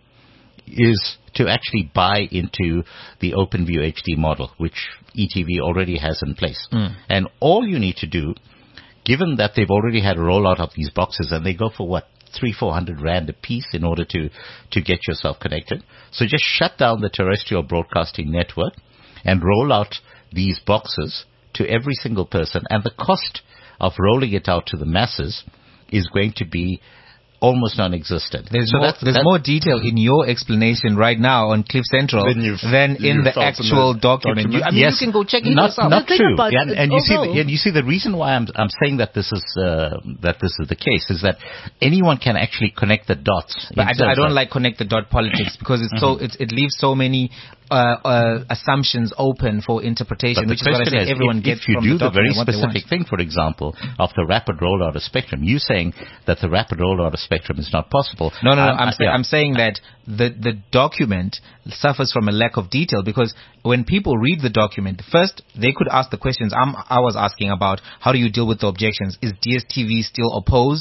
is to actually buy into the OpenView HD model, which ETV already has in place. And all you need to do, given that they've already had a rollout of these boxes, and they go for what, 300-400 rand a piece in order to get yourself connected. So just shut down the terrestrial broadcasting network and roll out these boxes to every single person. And the cost of rolling it out to the masses is going to be almost non-existent. There's more detail in your explanation right now on Cliff Central than in the actual document. You can go check it yourself. Not true. And you see the reason why I'm saying that this is the case is that anyone can actually connect the dots. But I don't like connect the dot politics because it leaves so many assumptions open for interpretation, which is what I say everyone gets from the document. If you do the very specific thing, for example, of the rapid rollout of Spectrum, you saying that the rapid rollout of Spectrum is not possible. No. I'm saying that the document suffers from a lack of detail because when people read the document, first they could ask the questions I was asking about. How do you deal with the objections? Is DSTV still opposed?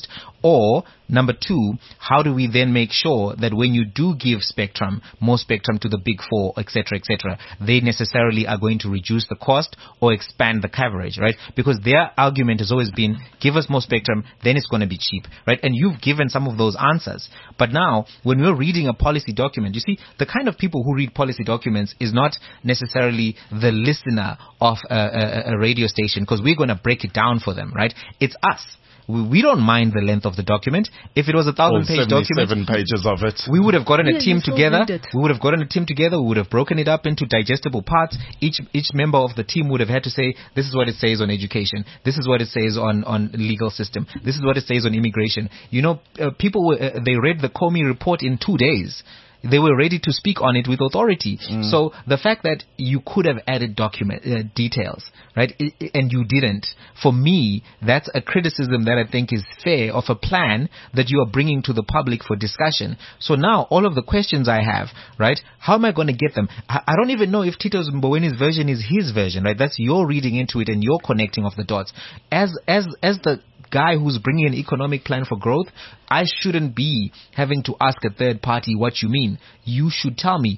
Or, number two, how do we then make sure that when you do give more spectrum to the big four, etc., they necessarily are going to reduce the cost or expand the coverage, right? Because their argument has always been, give us more spectrum, then it's going to be cheap, right? And you've given some of those answers. But now, when we're reading a policy document, you see, the kind of people who read policy documents is not necessarily the listener of a radio station, because we're going to break it down for them, right? It's us. We don't mind the length of the document. If it was a 1,000-page document, 7 pages of it, we would have gotten a team together. We would have broken it up into digestible parts. Each member of the team would have had to say, this is what it says on education. This is what it says on legal system. This is what it says on immigration. People they read the Comey report in 2 days. They were ready to speak on it with authority. So the fact that you could have added details, right, and you didn't, for me, that's a criticism that I think is fair of a plan that you are bringing to the public for discussion. So now all of the questions I have, right, how am I going to get them? I don't even know if Tito Mbowene's version is his version, right? That's your reading into it and your connecting of the dots. As the guy who's bringing an economic plan for growth, I shouldn't be having to ask a third party what you mean. You should tell me.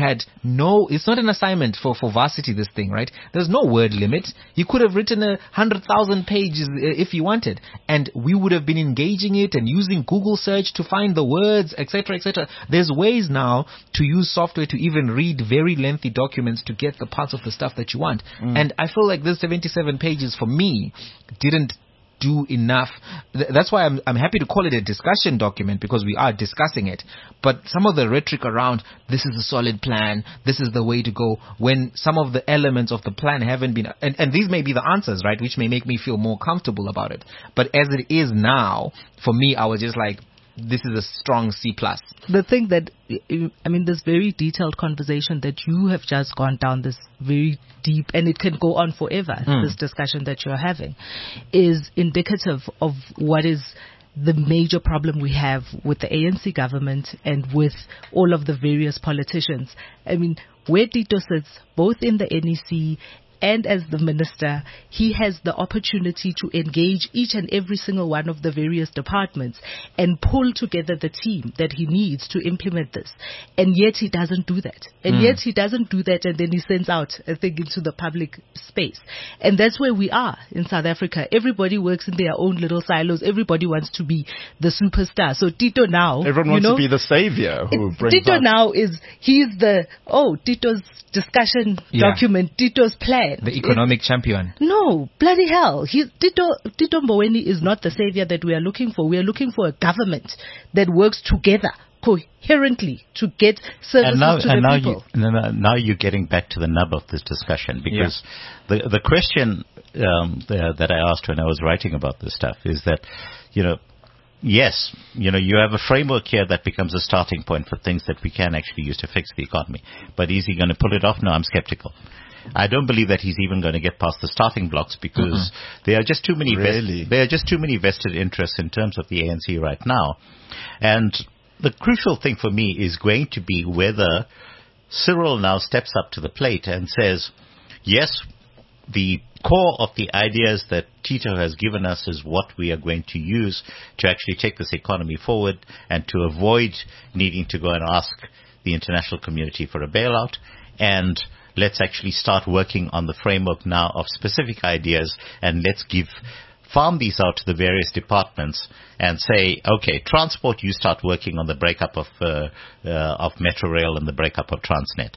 It's not an assignment for varsity, this thing, right? There's no word limit. You could have written 100,000 pages if you wanted, and we would have been engaging it and using Google search to find the words, etc., etc. There's ways now to use software to even read very lengthy documents to get the parts of the stuff that you want. And I feel like this 77 pages for me didn't do enough. That's why I'm happy to call it a discussion document, because we are discussing it. But some of the rhetoric around, this is a solid plan, this is the way to go, when some of the elements of the plan haven't been, and these may be the answers, right, which may make me feel more comfortable about it. But as it is now, for me, I was just like, this is a strong C+. The thing that, this very detailed conversation that you have just gone down, this very deep, and it can go on forever, this discussion that you're having, is indicative of what is the major problem we have with the ANC government and with all of the various politicians. Where Tito sits, both in the NEC and as the minister, he has the opportunity to engage each and every single one of the various departments and pull together the team that he needs to implement this. And yet he doesn't do that. And then he sends out a thing into the public space. And that's where we are in South Africa. Everybody works in their own little silos. Everybody wants to be the superstar. So Tito now... Everyone wants to be the savior who brings Tito now he's Tito's discussion document, Tito's plan. The economic champion. No, bloody hell. Tito Mboweni is not the savior that we are looking for. We are looking for a government that works together coherently to get services to the people. Now you're getting back to the nub of this discussion, because the question that I asked when I was writing about this stuff is that, yes, you have a framework here that becomes a starting point for things that we can actually use to fix the economy. But is he going to pull it off? No, I'm skeptical. I don't believe that he's even going to get past the starting blocks, because there are just too many vested interests in terms of the ANC right now. And the crucial thing for me is going to be whether Cyril now steps up to the plate and says, yes, the core of the ideas that Tito has given us is what we are going to use to actually take this economy forward and to avoid needing to go and ask the international community for a bailout. And let's actually start working on the framework now of specific ideas, and let's farm these out to the various departments and say, okay, transport, you start working on the breakup of Metro Rail and the breakup of Transnet.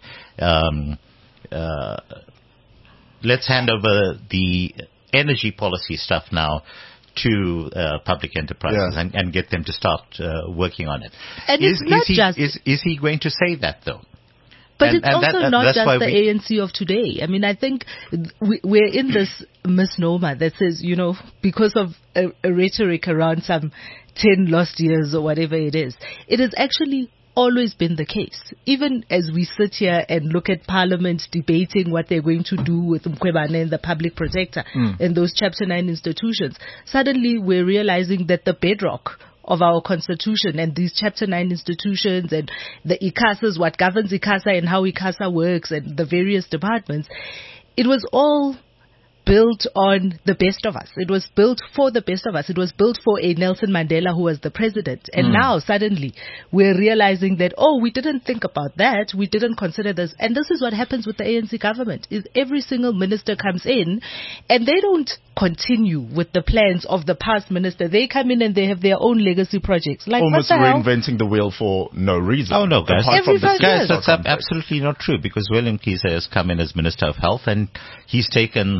Let's hand over the energy policy stuff now to public enterprises and get them to start working on it. And is he going to say that, though? But it's also not just the ANC of today. I think we're in this misnomer that says, because of a rhetoric around some 10 lost years or whatever it is has actually always been the case. Even as we sit here and look at Parliament debating what they're going to do with Mkhwebane and the Public Protector and those Chapter 9 institutions, suddenly we're realizing that the bedrock of our constitution and these Chapter 9 institutions and the ICASAs, what governs ICASA and how ICASA works and the various departments, it was all built on the best of us. It was built for the best of us. It was built for a Nelson Mandela who was the president. And now suddenly we're realizing that, we didn't think about that. We didn't consider this. And this is what happens with the ANC government, is every single minister comes in and they don't continue with the plans of the past minister. They come in and they have their own legacy projects. Like, almost what the hell? reinventing the wheel for no reason. Oh, no, guys. Apart from Every 5 the years. Guys, that's absolutely not true, because William Kisa has come in as Minister of Health and he's taken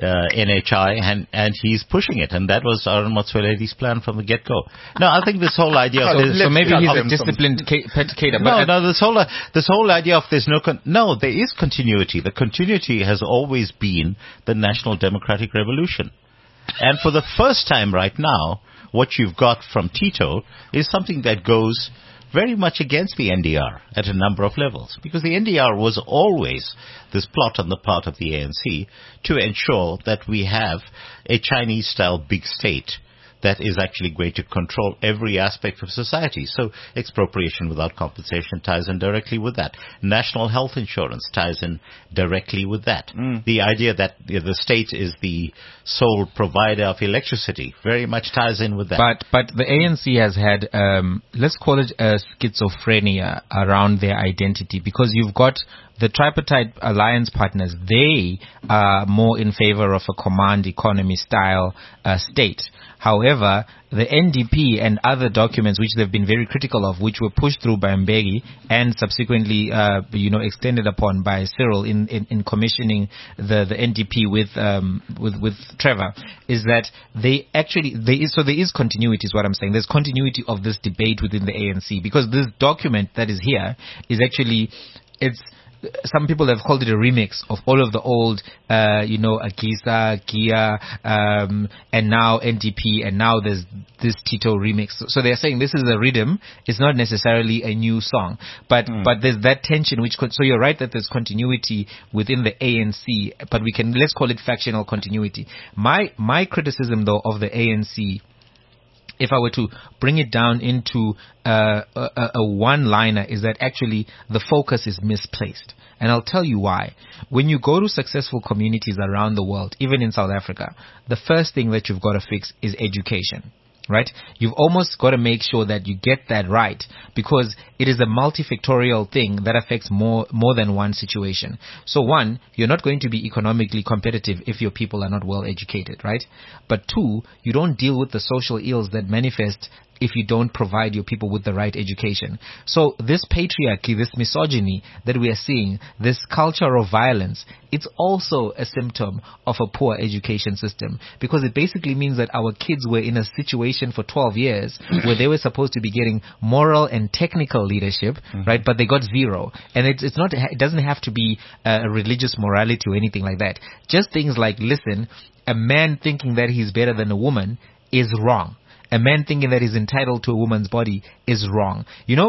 NHI and he's pushing it. And that was Aaron Motsoaledi's plan from the get-go. No, I think this whole idea of So maybe cut he's him a disciplined cater. this whole idea of there's no, there is continuity. The continuity has always been the National Democratic Revolution. And for the first time right now, what you've got from Tito is something that goes very much against the NDR at a number of levels. Because the NDR was always this plot on the part of the ANC to ensure that we have a Chinese-style big state that is actually going to control every aspect of society. So expropriation without compensation ties in directly with that. National health insurance ties in directly with that. The idea that the state is the sole provider of electricity very much ties in with that. But the ANC has had, let's call it a schizophrenia around their identity, because you've got the tripartite alliance partners. They are more in favor of a command economy style state. However, the NDP and other documents which they've been very critical of, which were pushed through by Mbeki and subsequently, extended upon by Cyril in commissioning the NDP with Trevor, is that there is continuity, is what I'm saying. There's continuity of this debate within the ANC, because this document that is here is actually, some people have called it a remix of all of the old, Agisa, Gia, and now NDP, and now there's this Tito remix. So they're saying this is a rhythm. It's not necessarily a new song, but there's that tension. So you're right that there's continuity within the ANC, but let's call it factional continuity. My criticism though of the ANC, if I were to bring it down into a one-liner, is that actually the focus is misplaced. And I'll tell you why. When you go to successful communities around the world, even in South Africa, the first thing that you've got to fix is education. Right? You've almost got to make sure that you get that right, because it is a multifactorial thing that affects more than one situation. So one, you're not going to be economically competitive if your people are not well educated, right? But two, you don't deal with the social ills that manifest if you don't provide your people with the right education. So this patriarchy, this misogyny that we are seeing, this culture of violence, it's also a symptom of a poor education system, because it basically means that our kids were in a situation for 12 years where they were supposed to be getting moral and technical leadership, right? But they got zero. And it doesn't have to be a religious morality or anything like that. Just things like, listen, a man thinking that he's better than a woman is wrong. A man thinking that he's entitled to a woman's body is wrong.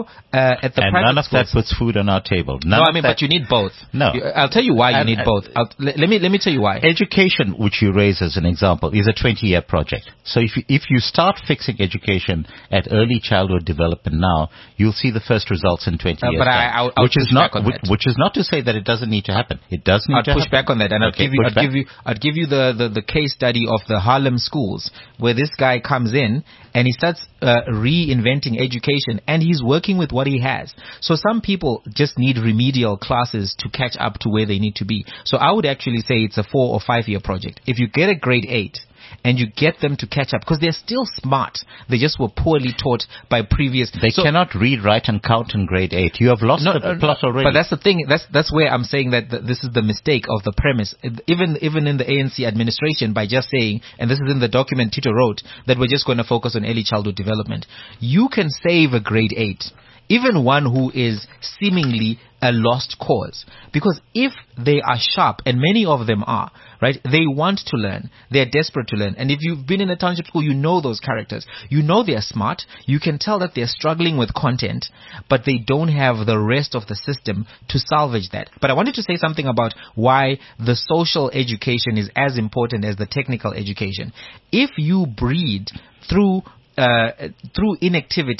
At the private none of schools, that puts food on our table. But you need both. No. I'll tell you why you need both. Let me tell you why. Education, which you raise as an example, is a 20-year project. So if you start fixing education at early childhood development now, you'll see the first results in 20 years. But I'll which is not to say that it doesn't need to happen. It does need to happen. I'll push back on that, and I'll give you the case study of the Harlem schools, where this guy comes in and he starts reinventing education, and he's working with what he has. So some people just need remedial classes to catch up to where they need to be. So I would actually say it's a 4 or 5 year project. If you get a grade 8 and you get them to catch up, because they're still smart, they just were poorly taught by previous. They cannot read, write, and count in grade 8. You have lost the plot already. But that's the thing. That's where I'm saying that this is the mistake of the premise. Even in the ANC administration, by just saying, and this is in the document Tito wrote, that we're just going to focus on early childhood development. You can save a grade 8. Even one who is seemingly a lost cause. Because if they are sharp, and many of them are, right, they want to learn. They're desperate to learn. And if you've been in a township school, you know those characters. You know they're smart. You can tell that they're struggling with content, but they don't have the rest of the system to salvage that. But I wanted to say something about why the social education is as important as the technical education. If you breed through inactivity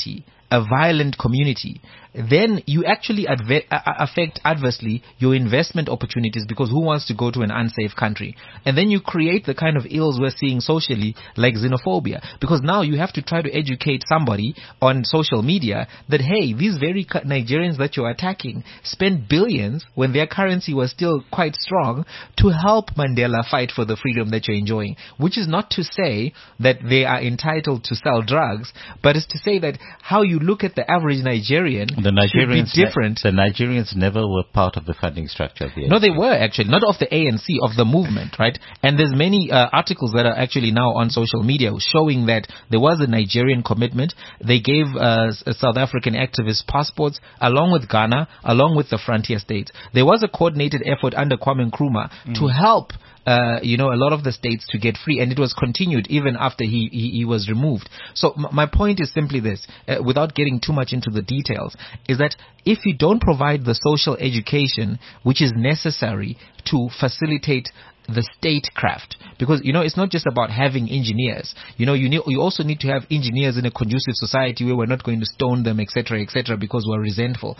a violent community, then you actually affect adversely your investment opportunities, because who wants to go to an unsafe country? And then you create the kind of ills we're seeing socially, like xenophobia, because now you have to try to educate somebody on social media that, hey, these very Nigerians that you're attacking spent billions when their currency was still quite strong to help Mandela fight for the freedom that you're enjoying, which is not to say that they are entitled to sell drugs, but it's to say that how you look at the average Nigerian should be different. The Nigerians never were part of the funding structure of the ANC. No, they were actually, not of the ANC, of the movement, right? And there's many articles that are actually now on social media showing that there was a Nigerian commitment. They gave South African activists passports, along with Ghana, along with the frontier states. There was a coordinated effort under Kwame Nkrumah to help a lot of the states to get free, and it was continued even after he was removed. So my point is simply this, without getting too much into the details, is that if you don't provide the social education which is necessary to facilitate the statecraft, because it's not just about having engineers. You also need to have engineers in a conducive society where we're not going to stone them, etc., because we're resentful.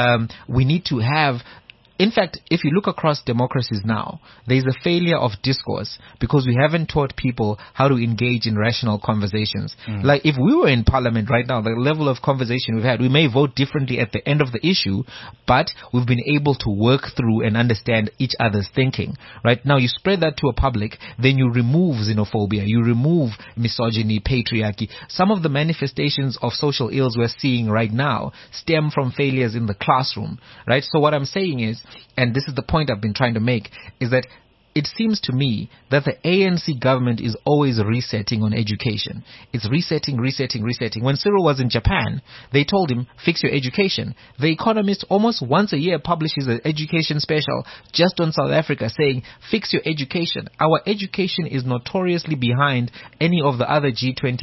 We need to have. In fact, if you look across democracies now, there is a failure of discourse because we haven't taught people how to engage in rational conversations. Like if we were in parliament right now, the level of conversation we've had, we may vote differently at the end of the issue, but we've been able to work through and understand each other's thinking. Right now, you spread that to a public, then you remove xenophobia, you remove misogyny, patriarchy. Some of the manifestations of social ills we're seeing right now stem from failures in the classroom. Right? So what I'm saying is, and this is the point I've been trying to make, is that it seems to me that the ANC government is always resetting on education. It's resetting. When Cyril was in Japan, they told him, fix your education. The Economist almost once a year publishes an education special just on South Africa saying, fix your education. Our education is notoriously behind any of the other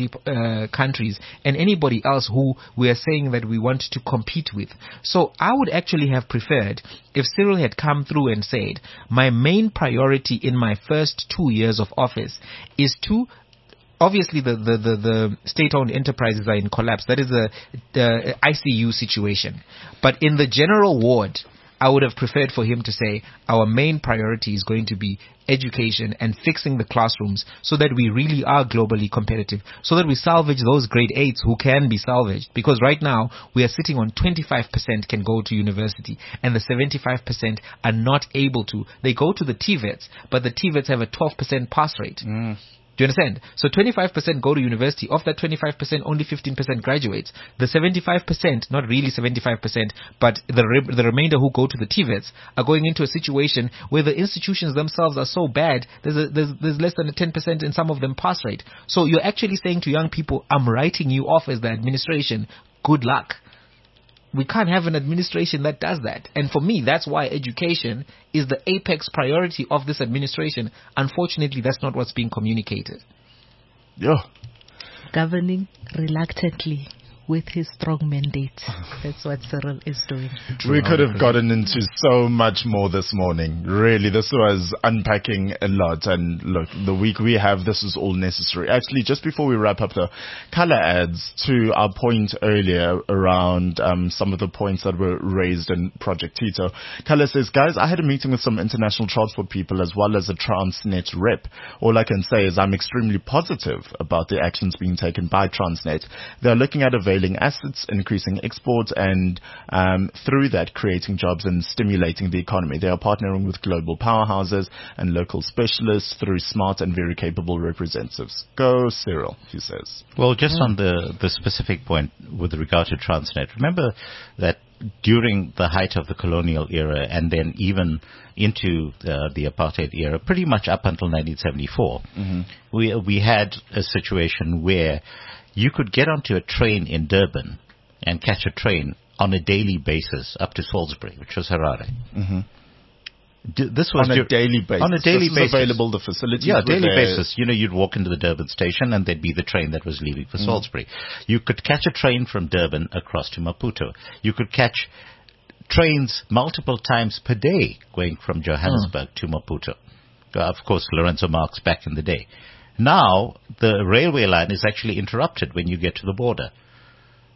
G20 countries and anybody else who we are saying that we want to compete with. So I would actually have preferred if Cyril had come through and said, my main priority in my first 2 years of office is to, obviously the state-owned enterprises are in collapse. That is the ICU situation. But in the general ward, I would have preferred for him to say, our main priority is going to be education and fixing the classrooms so that we really are globally competitive, so that we salvage those grade 8s who can be salvaged. Because right now, we are sitting on 25% can go to university, and the 75% are not able to. They go to the TVETs, but the TVETs have a 12% pass rate. Do you understand? So 25% go to university. Of that 25%, only 15% graduates. The 75%, not really 75%, but the remainder who go to the TVETs are going into a situation where the institutions themselves are so bad, there's less than a 10% in some of them pass rate. So you're actually saying to young people, I'm writing you off as the administration. Good luck. We can't have an administration that does that. And for me, that's why education is the apex priority of this administration. Unfortunately, that's not what's being communicated. Yeah. Governing reluctantly with his strong mandate. That's what Cyril is doing. We could have gotten into so much more this morning. Really, this was unpacking a lot. And look, the week we have, this is all necessary. Actually, just before we wrap up, the color adds to our point earlier around some of the points that were raised in Project Tito. Color says, guys, I had a meeting with some international transport people as well as a Transnet rep. All I can say is I'm extremely positive about the actions being taken by Transnet. They're looking at availing assets, increasing exports, and through that creating jobs and stimulating the economy. They are partnering with global powerhouses and local specialists through smart and very capable representatives. Go, Cyril, he says. Well, just on the specific point with regard to Transnet, remember that during the height of the colonial era and then even into the apartheid era, pretty much up until 1974, we had a situation where you could get onto a train in Durban and catch a train on a daily basis up to Salisbury, which was Harare. This was on a daily basis. On a daily basis. Available, the facilities. Yeah, daily basis. You'd walk into the Durban station and there'd be the train that was leaving for Salisbury. You could catch a train from Durban across to Maputo. You could catch trains multiple times per day going from Johannesburg to Maputo. Of course, Lorenzo Marx back in the day. Now, the railway line is actually interrupted when you get to the border.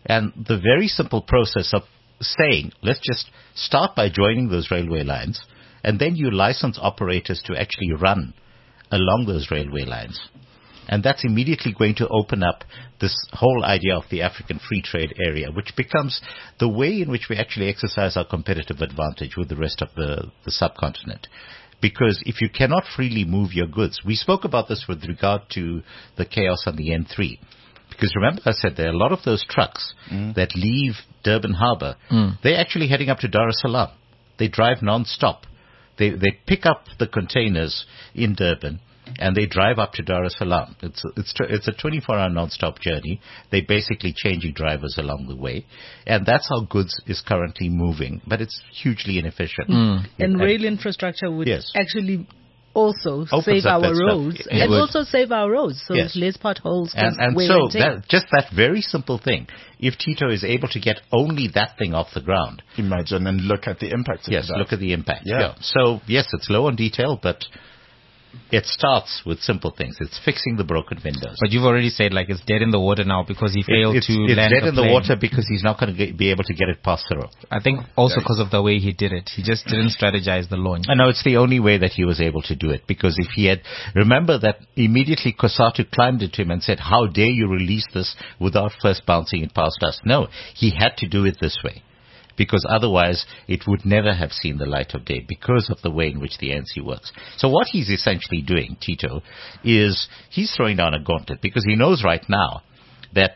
And the very simple process of saying, let's just start by joining those railway lines, and then you license operators to actually run along those railway lines. And that's immediately going to open up this whole idea of the African free trade area, which becomes the way in which we actually exercise our competitive advantage with the rest of the subcontinent. Because if you cannot freely move your goods, we spoke about this with regard to the chaos on the N3. Because remember I said there are a lot of those trucks that leave Durban Harbour. They're actually heading up to Dar es Salaam. They drive non-stop. They pick up the containers in Durban and they drive up to Dar es Salaam. It's a 24-hour non-stop journey. They're basically changing drivers along the way. And that's how goods is currently moving. But it's hugely inefficient. And rail infrastructure would actually also Opens save up our that roads. stuff. And also save our roads. So Yes. less potholes. And so just that very simple thing, if Tito is able to get only that thing off the ground. Imagine and look at the impact of Yes, that. look at the impact. Yeah. So, yes, it's low on detail, but it starts with simple things. It's fixing the broken windows. But you've already said like it's dead in the water now because he failed it's to it's land dead the in the plane. water because he's not going to be able to get it past Cyril. I think also because of the way he did it. He just didn't strategize the launch. I know it's the only way that he was able to do it, because if he had, remember that immediately Kosatu climbed into him and said, how dare you release this without first bouncing it past us? No, he had to do it this way, because otherwise it would never have seen the light of day because of the way in which the ANC works. So what he's essentially doing, Tito, is he's throwing down a gauntlet, because he knows right now that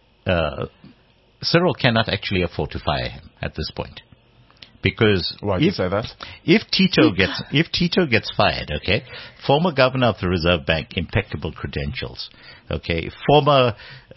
Cyril cannot actually afford to fire him at this point. Because Why do you say that? if Tito gets fired, okay, former governor of the Reserve Bank, impeccable credentials, okay, former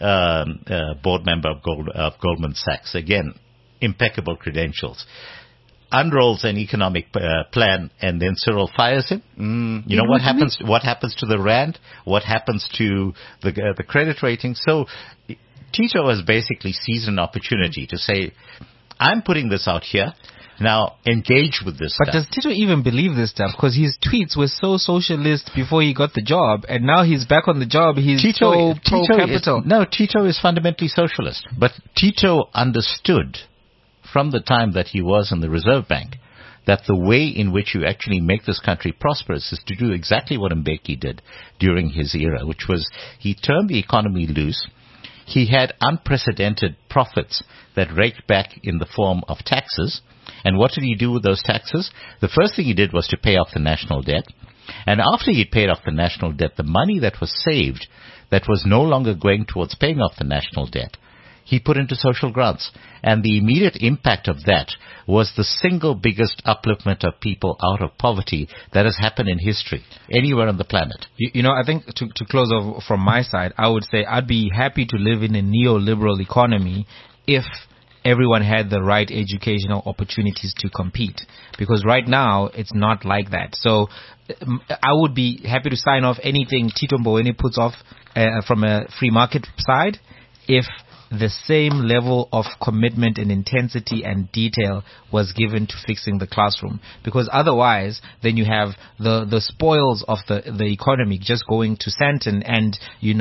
board member of Goldman Sachs, again, impeccable credentials, unrolls an economic plan, and then Cyril fires him. You know what happens? What happens to the rand? What happens to the credit rating? So Tito has basically seized an opportunity to say, I'm putting this out here. Now, engage with this But stuff. does Tito even believe this stuff? Because his tweets were so socialist before he got the job, and now he's back on the job. He's so pro-capital. Tito is fundamentally socialist. But Tito understood from the time that he was in the Reserve Bank that the way in which you actually make this country prosperous is to do exactly what Mbeki did during his era, which was he turned the economy loose. He had unprecedented profits that raked back in the form of taxes. And what did he do with those taxes? The first thing he did was to pay off the national debt. And after he paid off the national debt, the money that was saved, that was no longer going towards paying off the national debt, he put into social grants. And the immediate impact of that was the single biggest upliftment of people out of poverty that has happened in history, anywhere on the planet. You know, I think to close off from my side, I would say I'd be happy to live in a neoliberal economy if everyone had the right educational opportunities to compete. Because right now, it's not like that. So I would be happy to sign off anything Tito Mboweni puts off from a free market side if the same level of commitment and intensity and detail was given to fixing the classroom. Because otherwise, then you have the spoils of the economy just going to Sandton and,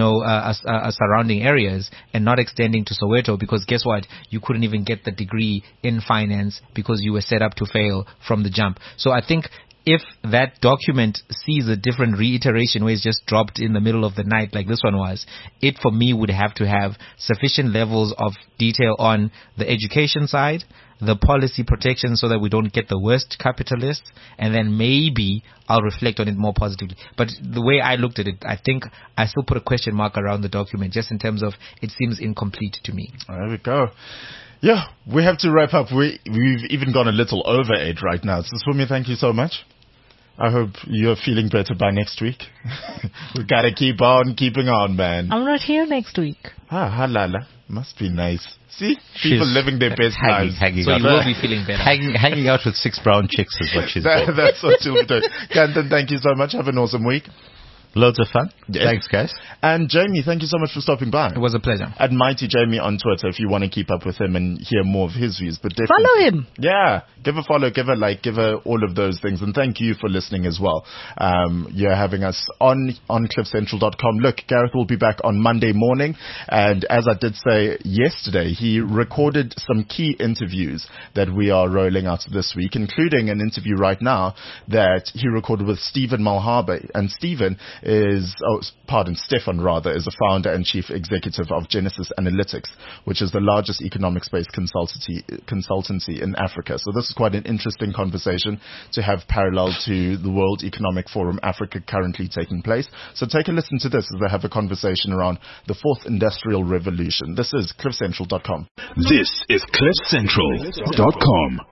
surrounding areas and not extending to Soweto, because guess what? You couldn't even get the degree in finance because you were set up to fail from the jump. So I think if that document sees a different reiteration where it's just dropped in the middle of the night like this one was, it for me would have to have sufficient levels of detail on the education side, the policy protection so that we don't get the worst capitalists, and then maybe I'll reflect on it more positively. But the way I looked at it, I think I still put a question mark around the document just in terms of it seems incomplete to me. There we go. Yeah, we have to wrap up. We've even gone a little over 8 right now. So, Sphumi, thank you so much. I hope you're feeling better by next week. We gotta keep on keeping on, man. I'm not here next week. Halala. Must be nice. See? People living their best lives. Hanging So out. you will be feeling better. Hanging out with 6 brown chicks is what she's doing. That's what she'll be doing. Kantan, thank you so much. Have an awesome week. Loads of fun. Yes. Thanks, guys. And Jamie, thank you so much for stopping by. It was a pleasure. At Mighty Jamie on Twitter if you want to keep up with him and hear more of his views. But definitely, Follow him. Yeah, give a follow, give a like, give a all of those things. And thank you for listening as well. You're having us on cliffcentral.com. Look, Gareth will be back on Monday morning. And as I did say yesterday, he recorded some key interviews that we are rolling out this week, including an interview right now that he recorded with Stephen Malharba. And Stefan is the founder and chief executive of Genesis Analytics, which is the largest economics-based consultancy in Africa. So this is quite an interesting conversation to have parallel to the World Economic Forum Africa currently taking place. So take a listen to this as they have a conversation around the fourth industrial revolution. This is cliffcentral.com. This is cliffcentral.com.